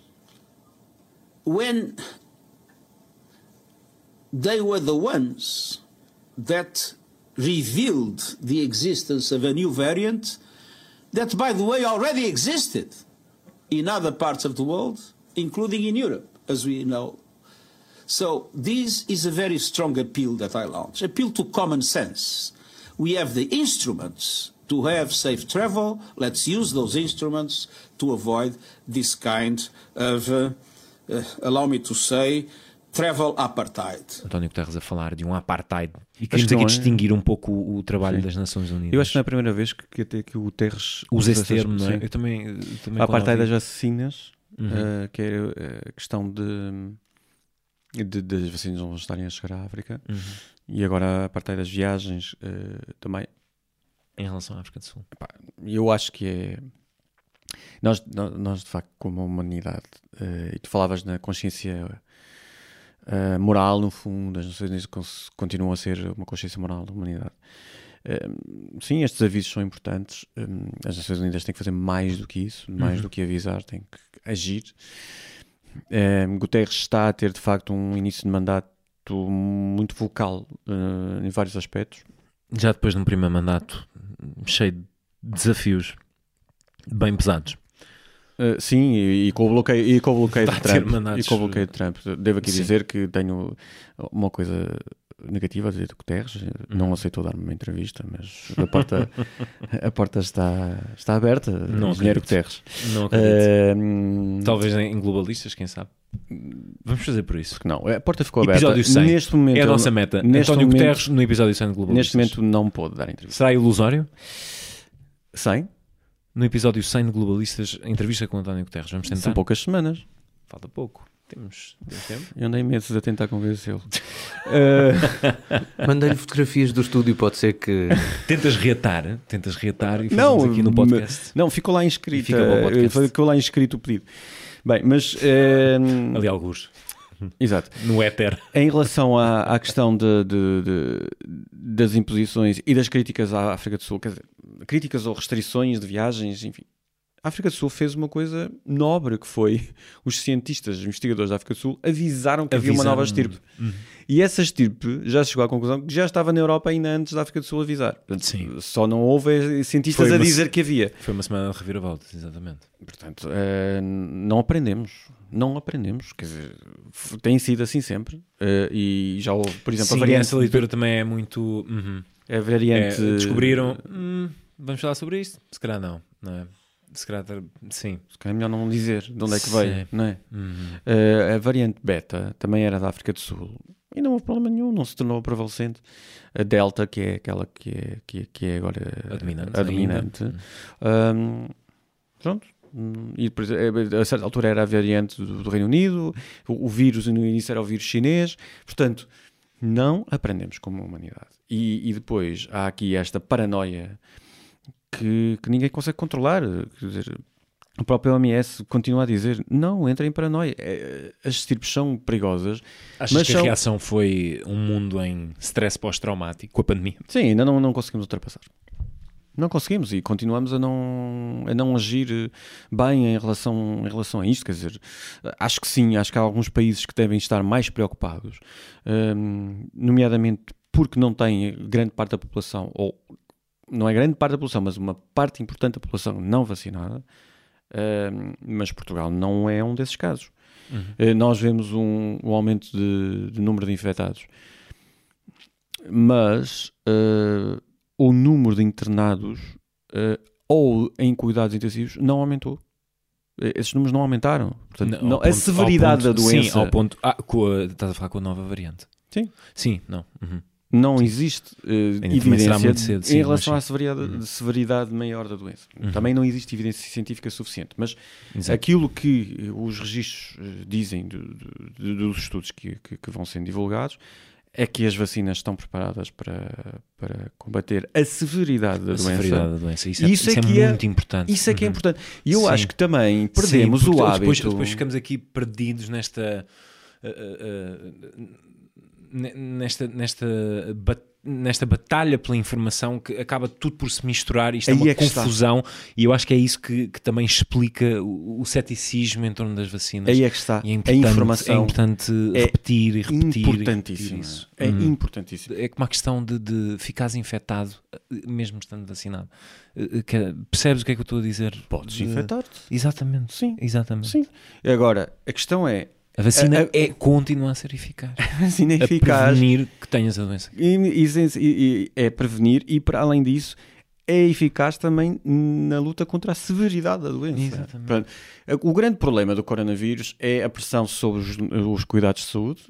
when they were the ones that revealed the existence of a new variant that, by the way, already existed in other parts of the world, including in Europe, as we know. So this is a very strong appeal that I launch, appeal to common sense. We have the instruments to have safe travel. Let's use those instruments to avoid this kind of, allow me to say, travel apartheid. António Guterres a falar de um apartheid. E queremos aqui distinguir um pouco o trabalho das Nações Unidas. Eu acho que não é a primeira vez que até que o Guterres usa esse termo, não é? Eu também a apartheid das vacinas, que é a questão das vacinas não estarem a chegar à África, e agora a parte das viagens também. Em relação à África do Sul. Eu acho que é... Nós de facto, como humanidade, e tu falavas na consciência moral, no fundo, as Nações Unidas continuam a ser uma consciência moral da humanidade. Sim, estes avisos são importantes. As Nações Unidas têm que fazer mais do que isso, mais do que avisar, têm que agir. Guterres está a ter de facto um início de mandato muito vocal em vários aspectos. Já depois de um primeiro mandato cheio de desafios bem pesados. Sim, e com o bloqueio de Trump. Devo aqui dizer que tenho uma coisa negativa a dizer do Guterres. Não aceitou dar-me uma entrevista, mas a porta está aberta. Não Engenheiro Guterres. Não acredito. Talvez em globalistas, quem sabe. Vamos fazer por isso. Porque não, a porta ficou aberta. Episódio 100 neste momento, é a nossa meta. António Guterres no episódio 100 de globalistas. Neste momento não pôde dar entrevista. Será ilusório? 100? No episódio 100 de globalistas, a entrevista com António Guterres. Vamos tentar. São poucas semanas. Falta pouco. Temos tempo. Eu andei meses a tentar convencê-lo. Mandei-lhe fotografias do estúdio, pode ser que... Tentas reatar e fazemos aqui no podcast. Não, ficou lá inscrito. Ficou lá inscrito o pedido. Bem, mas... Ali alguns. Exato. No éter. Em relação à questão das imposições e das críticas à África do Sul, quer dizer, críticas ou restrições de viagens, enfim, a África do Sul fez uma coisa nobre, que foi os cientistas, os investigadores da África do Sul avisaram que havia uma nova estirpe. E essa estirpe já chegou à conclusão que já estava na Europa ainda antes da África do Sul avisar. Portanto, sim. Só não houve cientistas a dizer que havia. Foi uma semana de reviravoltas, exatamente. Portanto, não aprendemos. Quer dizer, tem sido assim sempre. E já houve, por exemplo, sim, a variante... essa leitura também é muito... A variante... descobriram... vamos falar sobre isto? Se calhar não é? Se calhar, sim. Se calhar é melhor não dizer de onde é que veio, não é? A variante beta também era da África do Sul e não houve problema nenhum, não se tornou prevalecente. A delta, que é aquela que é agora a dominante. Pronto. E depois, a certa altura era a variante do Reino Unido, o vírus no início era o vírus chinês. Portanto, não aprendemos como humanidade. E depois há aqui esta paranoia que ninguém consegue controlar. Quer dizer, o próprio OMS continua a dizer, não entrem em paranoia, as estirpes são perigosas. Achas que a reação foi um mundo em stress pós-traumático com a pandemia? Sim, ainda não conseguimos ultrapassar. Não conseguimos e continuamos a não agir bem em relação a isto. Quer dizer, acho que sim, acho que há alguns países que devem estar mais preocupados, nomeadamente porque não têm grande parte da população, ou não é grande parte da população, mas uma parte importante da população não vacinada. Mas Portugal não é um desses casos. Nós vemos um aumento de número de infectados, mas o número de internados ou em cuidados intensivos não aumentou. Esses números não aumentaram. Portanto, não, a severidade da doença... Sim, ao ponto... estás a falar com a nova variante. Sim, não. Não existe evidência muito cedo, sim, em relação à severidade maior da doença. Também não existe evidência científica suficiente. Mas aquilo que os registros dizem dos estudos que vão sendo divulgados é que as vacinas estão preparadas para combater a severidade da doença. Isso é muito importante. Isso é que é importante. E eu acho que também perdemos o hábito... Depois ficamos aqui perdidos nesta batalha pela informação, que acaba tudo por se misturar e isto é uma confusão, e eu acho que é isso que também explica o ceticismo em torno das vacinas. Aí é que está. E a informação é importante repetir e repetir. Importantíssimo. Isso. É importantíssimo. É como a questão de ficares infectado mesmo estando vacinado. Percebes o que é que eu estou a dizer? Podes infectar-te. Exatamente. Sim. Exatamente. Sim. Agora, a questão é, a vacina continua a ser eficaz. A vacina é eficaz. A prevenir que tenhas a doença. E é prevenir, e para além disso, é eficaz também na luta contra a severidade da doença. Exatamente. Portanto, o grande problema do coronavírus é a pressão sobre os cuidados de saúde.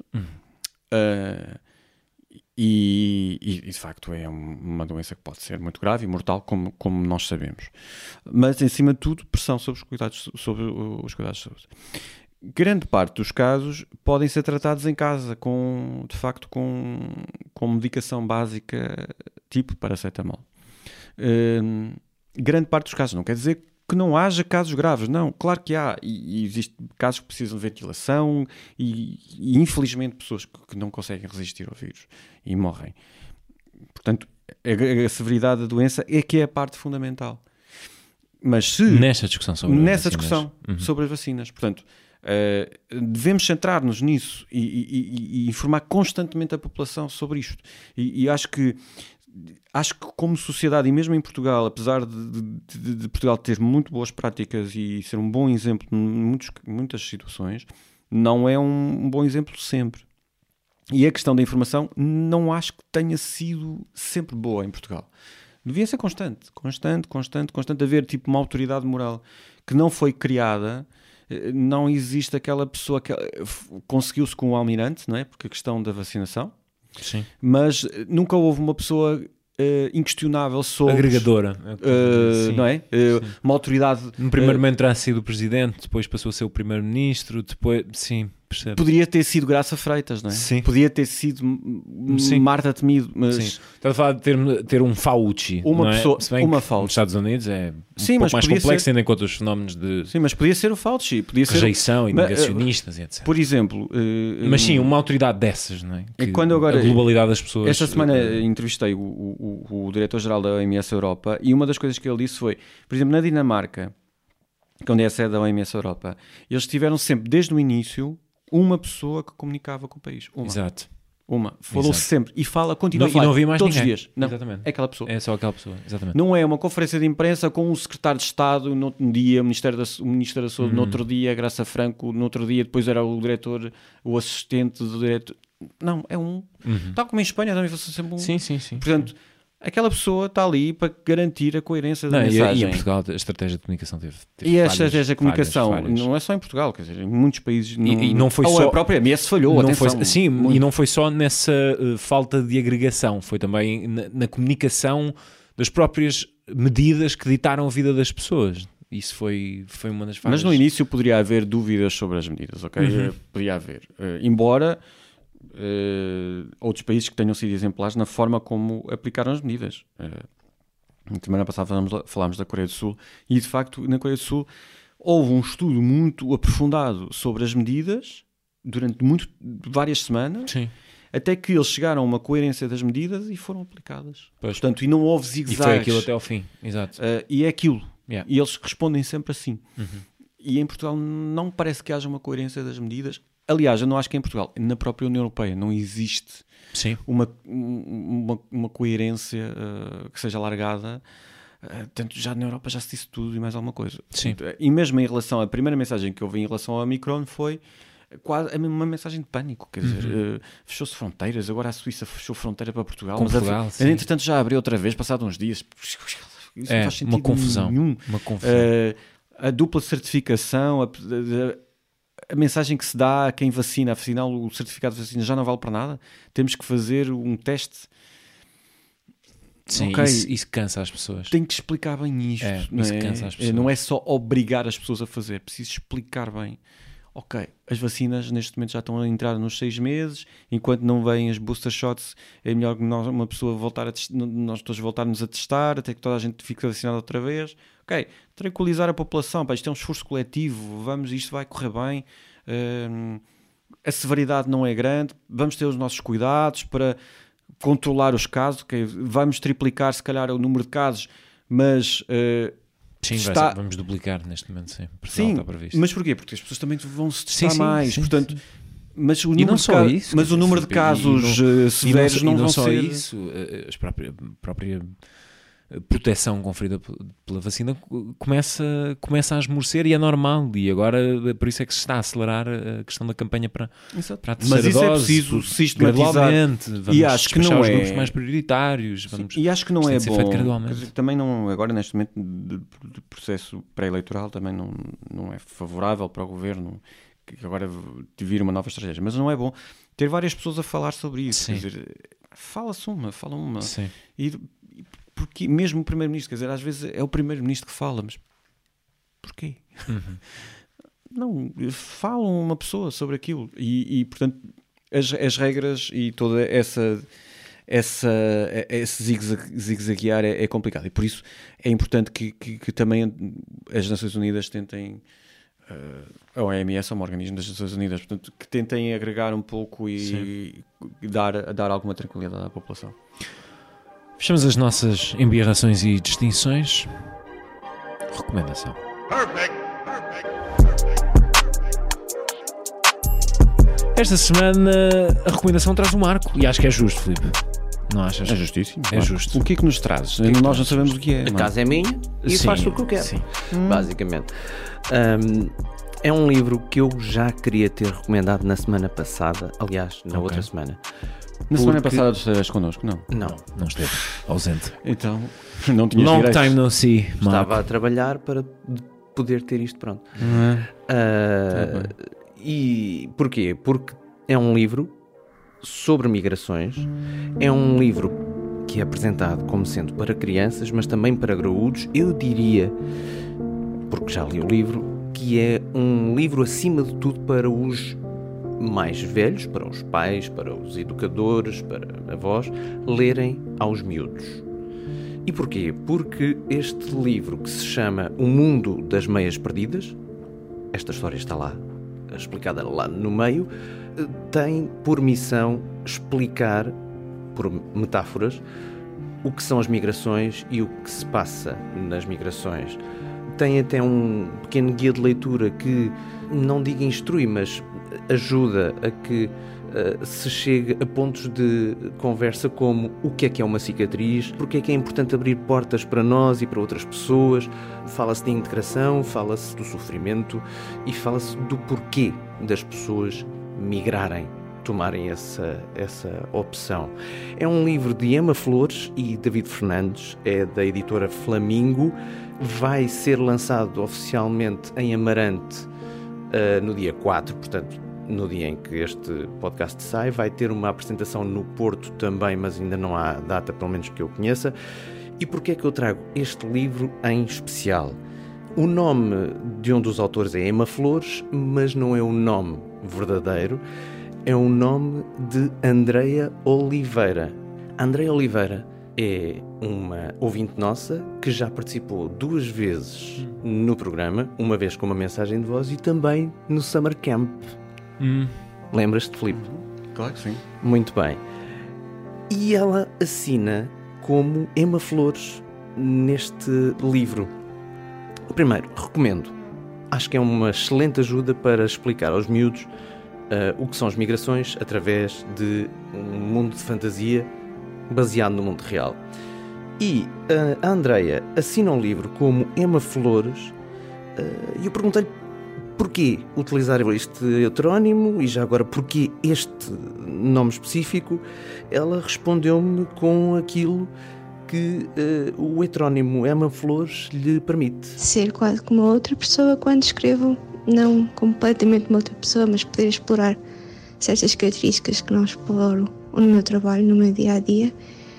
E de facto é uma doença que pode ser muito grave e mortal, como nós sabemos. Mas, em cima de tudo, pressão sobre os cuidados de saúde. Grande parte dos casos podem ser tratados em casa, com medicação básica tipo paracetamol. Grande parte dos casos, não quer dizer que não haja casos graves, não, claro que há, e existem casos que precisam de ventilação e infelizmente pessoas que não conseguem resistir ao vírus e morrem. Portanto, a severidade da doença é que é a parte fundamental. Mas se... Nesta discussão sobre as vacinas, portanto... devemos centrar-nos nisso e informar constantemente a população sobre isto, e acho que como sociedade, e mesmo em Portugal, apesar de Portugal ter muito boas práticas e ser um bom exemplo em muitas situações, não é um bom exemplo sempre, e a questão da informação não acho que tenha sido sempre boa em Portugal. Devia ser constante, haver tipo uma autoridade moral que não foi criada. Não existe aquela pessoa que conseguiu-se com o almirante, não é? Porque a questão da vacinação. Sim. Mas nunca houve uma pessoa inquestionável sobre... agregadora. Não é? Uma autoridade... No primeiro momento terá sido o presidente, depois passou a ser o primeiro-ministro, depois... Sim. Percebo. Poderia ter sido Graça Freitas, não é? Sim. Podia ter sido Marta Temido, mas... Sim. Estás a falar de ter um Fauci, uma não é? pessoa, Se bem uma que Fauci. nos Estados Unidos é Sim, pouco mas mais podia complexo, ser... tendo em conta os fenómenos de Sim, mas podia ser o Fauci, podia ser... rejeição e negacionistas e etc. Por exemplo... mas sim, uma autoridade dessas, não é? Que quando agora, a globalidade das pessoas... Esta semana entrevistei o diretor-geral da OMS Europa e uma das coisas que ele disse foi, por exemplo, na Dinamarca, onde é a sede da OMS Europa, eles tiveram sempre, desde o início, uma pessoa que comunicava com o país. Exato. Falou sempre e continua a falar. E não havia mais todos ninguém. Os dias. Não, exatamente. é aquela pessoa. É só aquela pessoa, exatamente. Não é uma conferência de imprensa com o secretário de Estado num dia, o Ministro da Saúde no outro dia, a Graça Franco no outro dia, depois era o diretor, o assistente do diretor. Não, é um. Tal como em Espanha também fosse sempre um. Sim. Portanto, aquela pessoa está ali para garantir a coerência da mensagem. E em Portugal a estratégia de comunicação teve e a estratégia de comunicação falhas. Não é só em Portugal, quer dizer, em muitos países e não foi só a própria MS falhou, não atenção, foi, muito. E não foi só nessa falta de agregação, foi também na comunicação das próprias medidas que ditaram a vida das pessoas. Isso foi uma das falhas. Mas no início poderia haver dúvidas sobre as medidas, ok? Podia haver, embora outros países que tenham sido exemplares na forma como aplicaram as medidas. Na semana passada falámos da Coreia do Sul e, de facto, na Coreia do Sul houve um estudo muito aprofundado sobre as medidas durante várias semanas, até que eles chegaram a uma coerência das medidas e foram aplicadas. Portanto, e não houve zigue-zagues. E foi aquilo até ao fim, exato. E é aquilo. E eles respondem sempre assim. E em Portugal não parece que haja uma coerência das medidas. Aliás, eu não acho que em Portugal, na própria União Europeia, não existe uma coerência que seja alargada. Tanto já na Europa já se disse tudo e mais alguma coisa. Sim. E mesmo em relação à primeira mensagem que eu vi em relação ao Omicron foi quase uma mensagem de pânico. Quer dizer, fechou-se fronteiras, agora a Suíça fechou fronteira para Portugal. Com mas Portugal, entretanto já abriu outra vez, passado uns dias. Isso não faz sentido uma confusão. nenhum. Uma confusão. A dupla certificação, a mensagem que se dá a quem vacina, afinal o certificado de vacina já não vale para nada, temos que fazer um teste. Sim, isso cansa as pessoas. Tem que explicar bem isto. Isso cansa as pessoas. Não é só obrigar as pessoas a fazer, é preciso explicar bem. Ok, as vacinas neste momento já estão a entrar nos 6 meses, enquanto não vêm as booster shots, é melhor que uma pessoa nós todos voltarmos a testar, até que toda a gente fique vacinada outra vez. Ok, tranquilizar a população, isto é um esforço coletivo, isto vai correr bem, a severidade não é grande, vamos ter os nossos cuidados para controlar os casos, okay? Vamos triplicar se calhar o número de casos, mas... Sim, vamos duplicar neste momento, sim. Sim, está previsto. mas porquê? Porque as pessoas também vão se testar mais, portanto... Sim. Mas o número de casos severos não vão ser... isso, a própria proteção conferida pela vacina começa a esmorecer e é normal, e agora por isso é que se está a acelerar a questão da campanha para a terceira mas isso dose, é preciso sistematizar gradualmente, vamos e acho que não os é grupos mais prioritários, e acho que não é bom, gradualmente. Também não, agora neste momento de processo pré-eleitoral também não é favorável para o governo que agora vir uma nova estratégia, mas não é bom ter várias pessoas a falar sobre isso. Quer dizer, fala uma e porque mesmo o primeiro-ministro, quer dizer, às vezes é o primeiro-ministro que fala, mas porquê? Não, falam uma pessoa sobre aquilo e portanto as regras e toda esse zigue-zaguear é complicado, e por isso é importante que também as Nações Unidas tentem, a OMS é um organismo das Nações Unidas, portanto que tentem agregar um pouco e dar alguma tranquilidade à população. Fechamos as nossas embirrações e distinções. Recomendação. Esta semana a recomendação traz um Marco e acho que é justo, Filipe. Não achas? É justíssimo. É justo. O que é que nos traz? Nós não sabemos o que é. A casa é minha e faço o que eu quero. Sim. Basicamente. É um livro que eu já queria ter recomendado na semana passada. Aliás, na outra semana. Na semana passada estiveste connosco, não? Não esteve. Ausente. Então, não tinhas Long direitos. time no see, Marco. Estava a trabalhar para poder ter isto pronto. E porquê? Porque é um livro sobre migrações. É um livro que é apresentado como sendo para crianças, mas também para graúdos. Eu diria, porque já li o livro, que é um livro acima de tudo para os mais velhos, para os pais, para os educadores, para avós, lerem aos miúdos. E porquê? Porque este livro, que se chama O Mundo das Meias Perdidas, esta história está lá, explicada lá no meio, tem por missão explicar, por metáforas, o que são as migrações e o que se passa nas migrações. Tem até um pequeno guia de leitura que, não digo instrui, mas ajuda a que se chegue a pontos de conversa como o que é uma cicatriz, porque é importante abrir portas para nós e para outras pessoas. Fala-se de integração, fala-se do sofrimento e fala-se do porquê das pessoas migrarem, tomarem essa opção. É um livro de Emma Flores e David Fernandes, é da editora Flamingo, vai ser lançado oficialmente em Amarante no dia 4, portanto, no dia em que este podcast sai. Vai ter uma apresentação no Porto também, mas ainda não há data, pelo menos que eu conheça. E porquê é que eu trago este livro em especial? O nome de um dos autores é Emma Flores, mas não é o nome verdadeiro, é o nome de Andreia Oliveira. Andreia Oliveira é uma ouvinte nossa que já participou 2 vezes no programa, uma vez com uma mensagem de voz e também no Summer Camp. Lembras-te, Filipe? Claro que sim. Muito bem. E ela assina como Emma Flores neste livro. Primeiro, recomendo. Acho que é uma excelente ajuda para explicar aos miúdos o que são as migrações através de um mundo de fantasia baseado no mundo real. E a Andreia assina um livro como Emma Flores e eu perguntei-lhe porquê utilizar este heterónimo e já agora porquê este nome específico. Ela respondeu-me com aquilo que o heterónimo Emma Flores lhe permite. Ser quase como outra pessoa quando escrevo, não completamente uma outra pessoa, mas poder explorar certas características que não exploro no meu trabalho, no meu dia-a-dia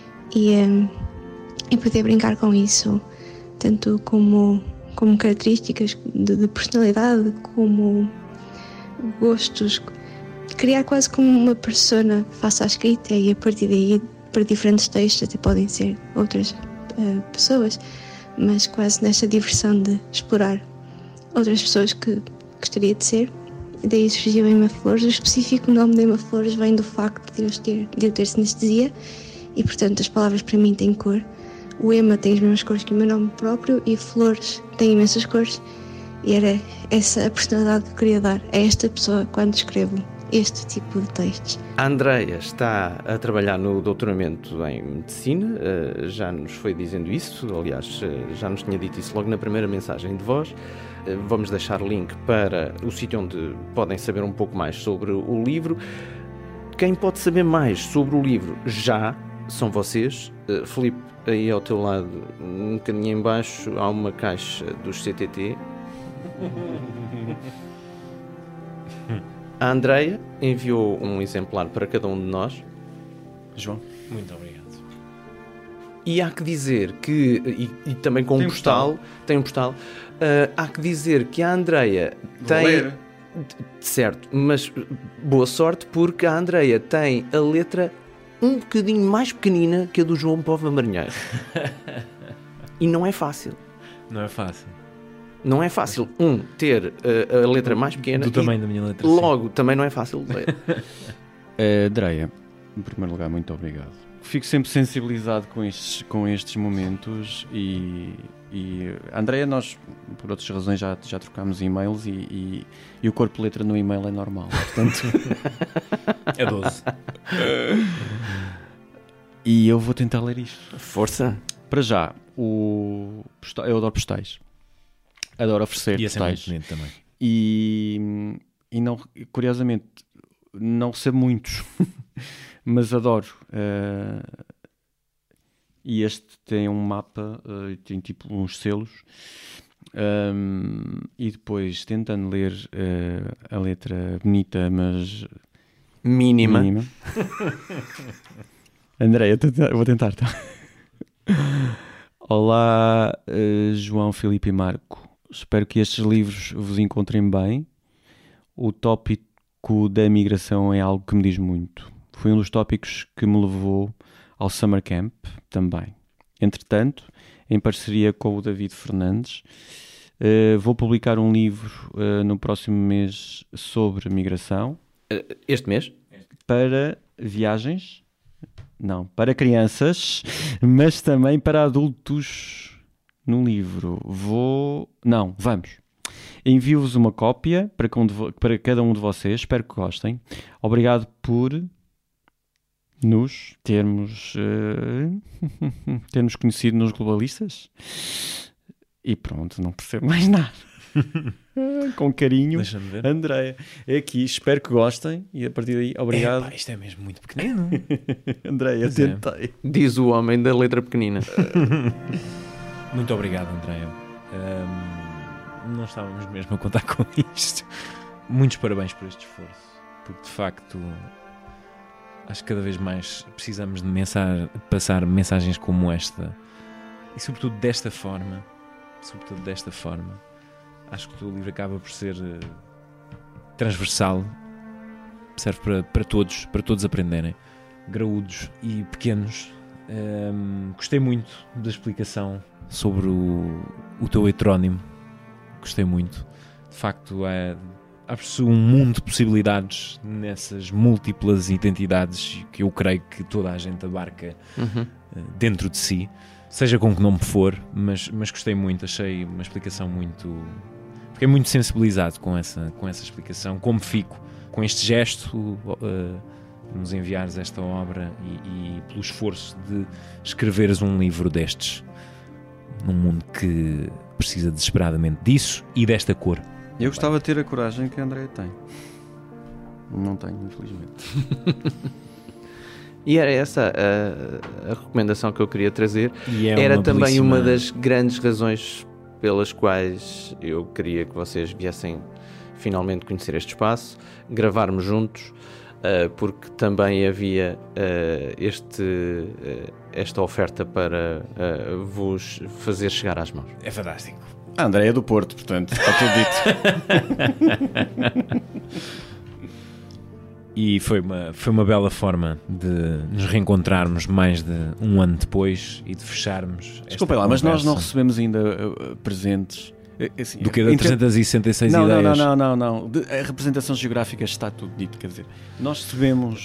e poder brincar com isso, tanto como características de personalidade, como gostos, criar quase como uma persona face à escrita e a partir daí, para diferentes textos, até podem ser outras pessoas, mas quase nesta diversão de explorar outras pessoas que gostaria de ser. E daí surgiu Emma Flores. O específico nome de Emma Flores vem do facto de eu ter sinestesia e, portanto, as palavras para mim têm cor. O Emma tem as mesmas cores que o meu nome próprio e Flores tem imensas cores. E era essa a personalidade que eu queria dar a esta pessoa quando escrevo este tipo de textos. A Andreia está a trabalhar no doutoramento em Medicina, já nos foi dizendo isso, aliás, já nos tinha dito isso logo na primeira mensagem de voz. Vamos deixar o link para o sítio onde podem saber um pouco mais sobre o livro. Quem pode saber mais sobre o livro já são vocês. Filipe, aí ao teu lado, um bocadinho em baixo, há uma caixa dos CTT. A Andreia enviou um exemplar para cada um de nós. João, muito obrigado. E há que dizer que, e também com um postal, tem um postal, há que dizer que a Andreia tem... Ler. Certo, mas boa sorte porque a Andreia tem a letra um bocadinho mais pequenina que a do João Pova Marinheiro. E não é fácil. Não é fácil. Não é fácil, ter a letra mais pequena. Do tamanho da minha letra. Logo, sim. Também não é fácil de ler. Andreia, em primeiro lugar, muito obrigado. Fico sempre sensibilizado com estes momentos e Andreia, nós, por outras razões, já trocámos e-mails e o corpo letra no e-mail é normal, portanto... É 12. E eu vou tentar ler isto. Força! Para já, eu adoro postais. Adoro oferecer postais. É muito também. E não, curiosamente, não recebo muitos, mas adoro. E este tem um mapa, tem tipo uns selos. E depois, tentando ler a letra bonita, mas mínima. Andreia, vou tentar. Tá? Olá, João, Filipe e Marco. Espero que estes livros vos encontrem bem. O tópico tópico da migração é algo que me diz muito. Foi um dos tópicos que me levou ao Summer Camp também. Entretanto, em parceria com o David Fernandes, vou publicar um livro no próximo mês sobre migração. Este mês? Para viagens, não, para crianças, mas também para adultos no livro. Vamos. Envio-vos uma cópia para cada um de vocês, espero que gostem. Obrigado por nos termos conhecido nos Globalistas. E pronto, não percebo mais nada. Com carinho, Andréia. É aqui, espero que gostem. E a partir daí, obrigado. Isto é mesmo muito pequenino. Andréia, tentei. Diz o homem da letra pequenina. Muito obrigado, Andréia. Não estávamos mesmo a contar com isto. Muitos parabéns por este esforço, porque de facto acho que cada vez mais precisamos de passar mensagens como esta, e sobretudo desta forma. Acho que o teu livro acaba por ser transversal, serve para todos aprenderem, graúdos e pequenos. Gostei muito da explicação sobre o teu heterónimo. Gostei muito. De facto, abre-se um mundo de possibilidades nessas múltiplas identidades que eu creio que toda a gente abarca dentro de si, seja com que nome for, mas gostei muito. Achei uma explicação muito... Fiquei muito sensibilizado com essa explicação, como fico com este gesto de nos enviares esta obra e pelo esforço de escreveres um livro destes num mundo que precisa desesperadamente disso e desta cor. Eu gostava de ter a coragem que a Andréia tem. Não tenho, infelizmente. E era essa a recomendação que eu queria trazer. Era também uma das grandes razões pelas quais eu queria que vocês viessem finalmente conhecer este espaço, gravarmos juntos, porque também havia esta oferta para vos fazer chegar às mãos. É fantástico. A Andréia é do Porto, portanto, está tudo dito. E foi uma bela forma de nos reencontrarmos mais de um ano depois e de fecharmos. Desculpem lá, mas nós não recebemos ainda presentes. Assim, do que da 366 ideias? Não. A representação geográfica está tudo dito, quer dizer, nós recebemos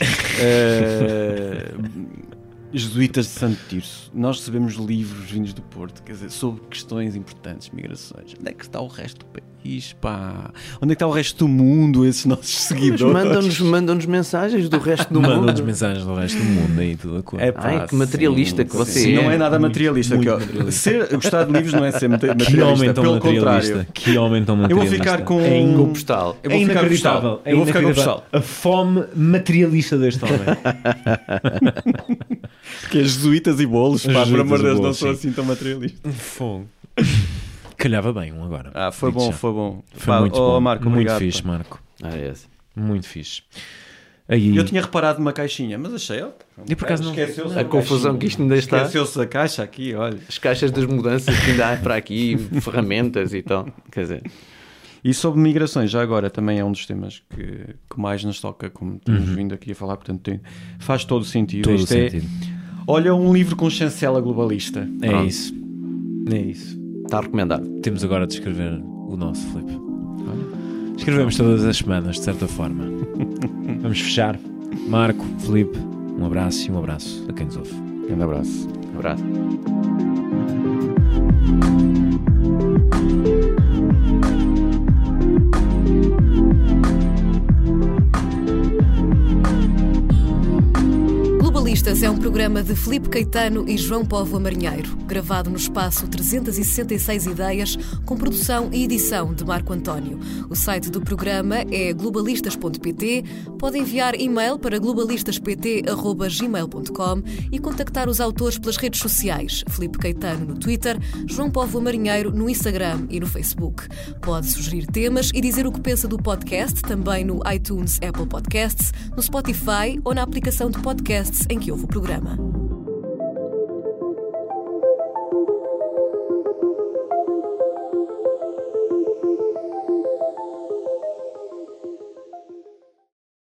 jesuítas de Santo Tirso, nós recebemos livros vindos do Porto, quer dizer, sobre questões importantes, migrações. Onde é que está o resto do país, pá? Onde é que está o resto do mundo, esses nossos seguidores? Mandam-nos mensagens do resto do mundo. Mandam-nos mensagens do resto do mundo, aí tudo a cor. Ai, que materialista que você é. Não é nada materialista. Gostar de livros não é ser materialista, pelo contrário. Que homem tão materialista. Eu vou ficar com o postal. É inacreditável. Eu vou ficar com o postal. A fome materialista deste homem. Que é jesuítas e bolos, pá, por amor de Deus, não sou assim tão materialista. Fogo. Calhava bem um agora. Foi bom. Foi pá, muito bom. Marco, muito obrigado, fixe, pá. Marco. Muito fixe. Aí... Eu tinha reparado numa caixinha, mas achei, e por acaso não a confusão que isto ainda está. Esqueceu-se a caixa aqui, olha. As caixas das mudanças que ainda há para aqui, ferramentas e tal. Quer dizer. E sobre migrações, já agora, também é um dos temas que mais nos toca, como temos vindo aqui a falar, portanto faz todo sentido. Todo sentido. Olha, um livro com chancela globalista. É isso. Está recomendado. Temos agora de escrever o nosso, Filipe. Escrevemos todas as semanas, de certa forma. Vamos fechar. Marco, Filipe, um abraço e um abraço a quem nos ouve. Um abraço. Um abraço. Globalistas é um programa de Filipe Caetano e João Póvoa Marinheiro, gravado no espaço 366 Ideias, com produção e edição de Marco António. O site do programa é globalistas.pt. Pode enviar e-mail para globalistaspt@gmail.com e contactar os autores pelas redes sociais: Filipe Caetano no Twitter, João Póvoa Marinheiro no Instagram e no Facebook. Pode sugerir temas e dizer o que pensa do podcast, também no iTunes, Apple Podcasts, no Spotify ou na aplicação de podcasts em que ouve o programa.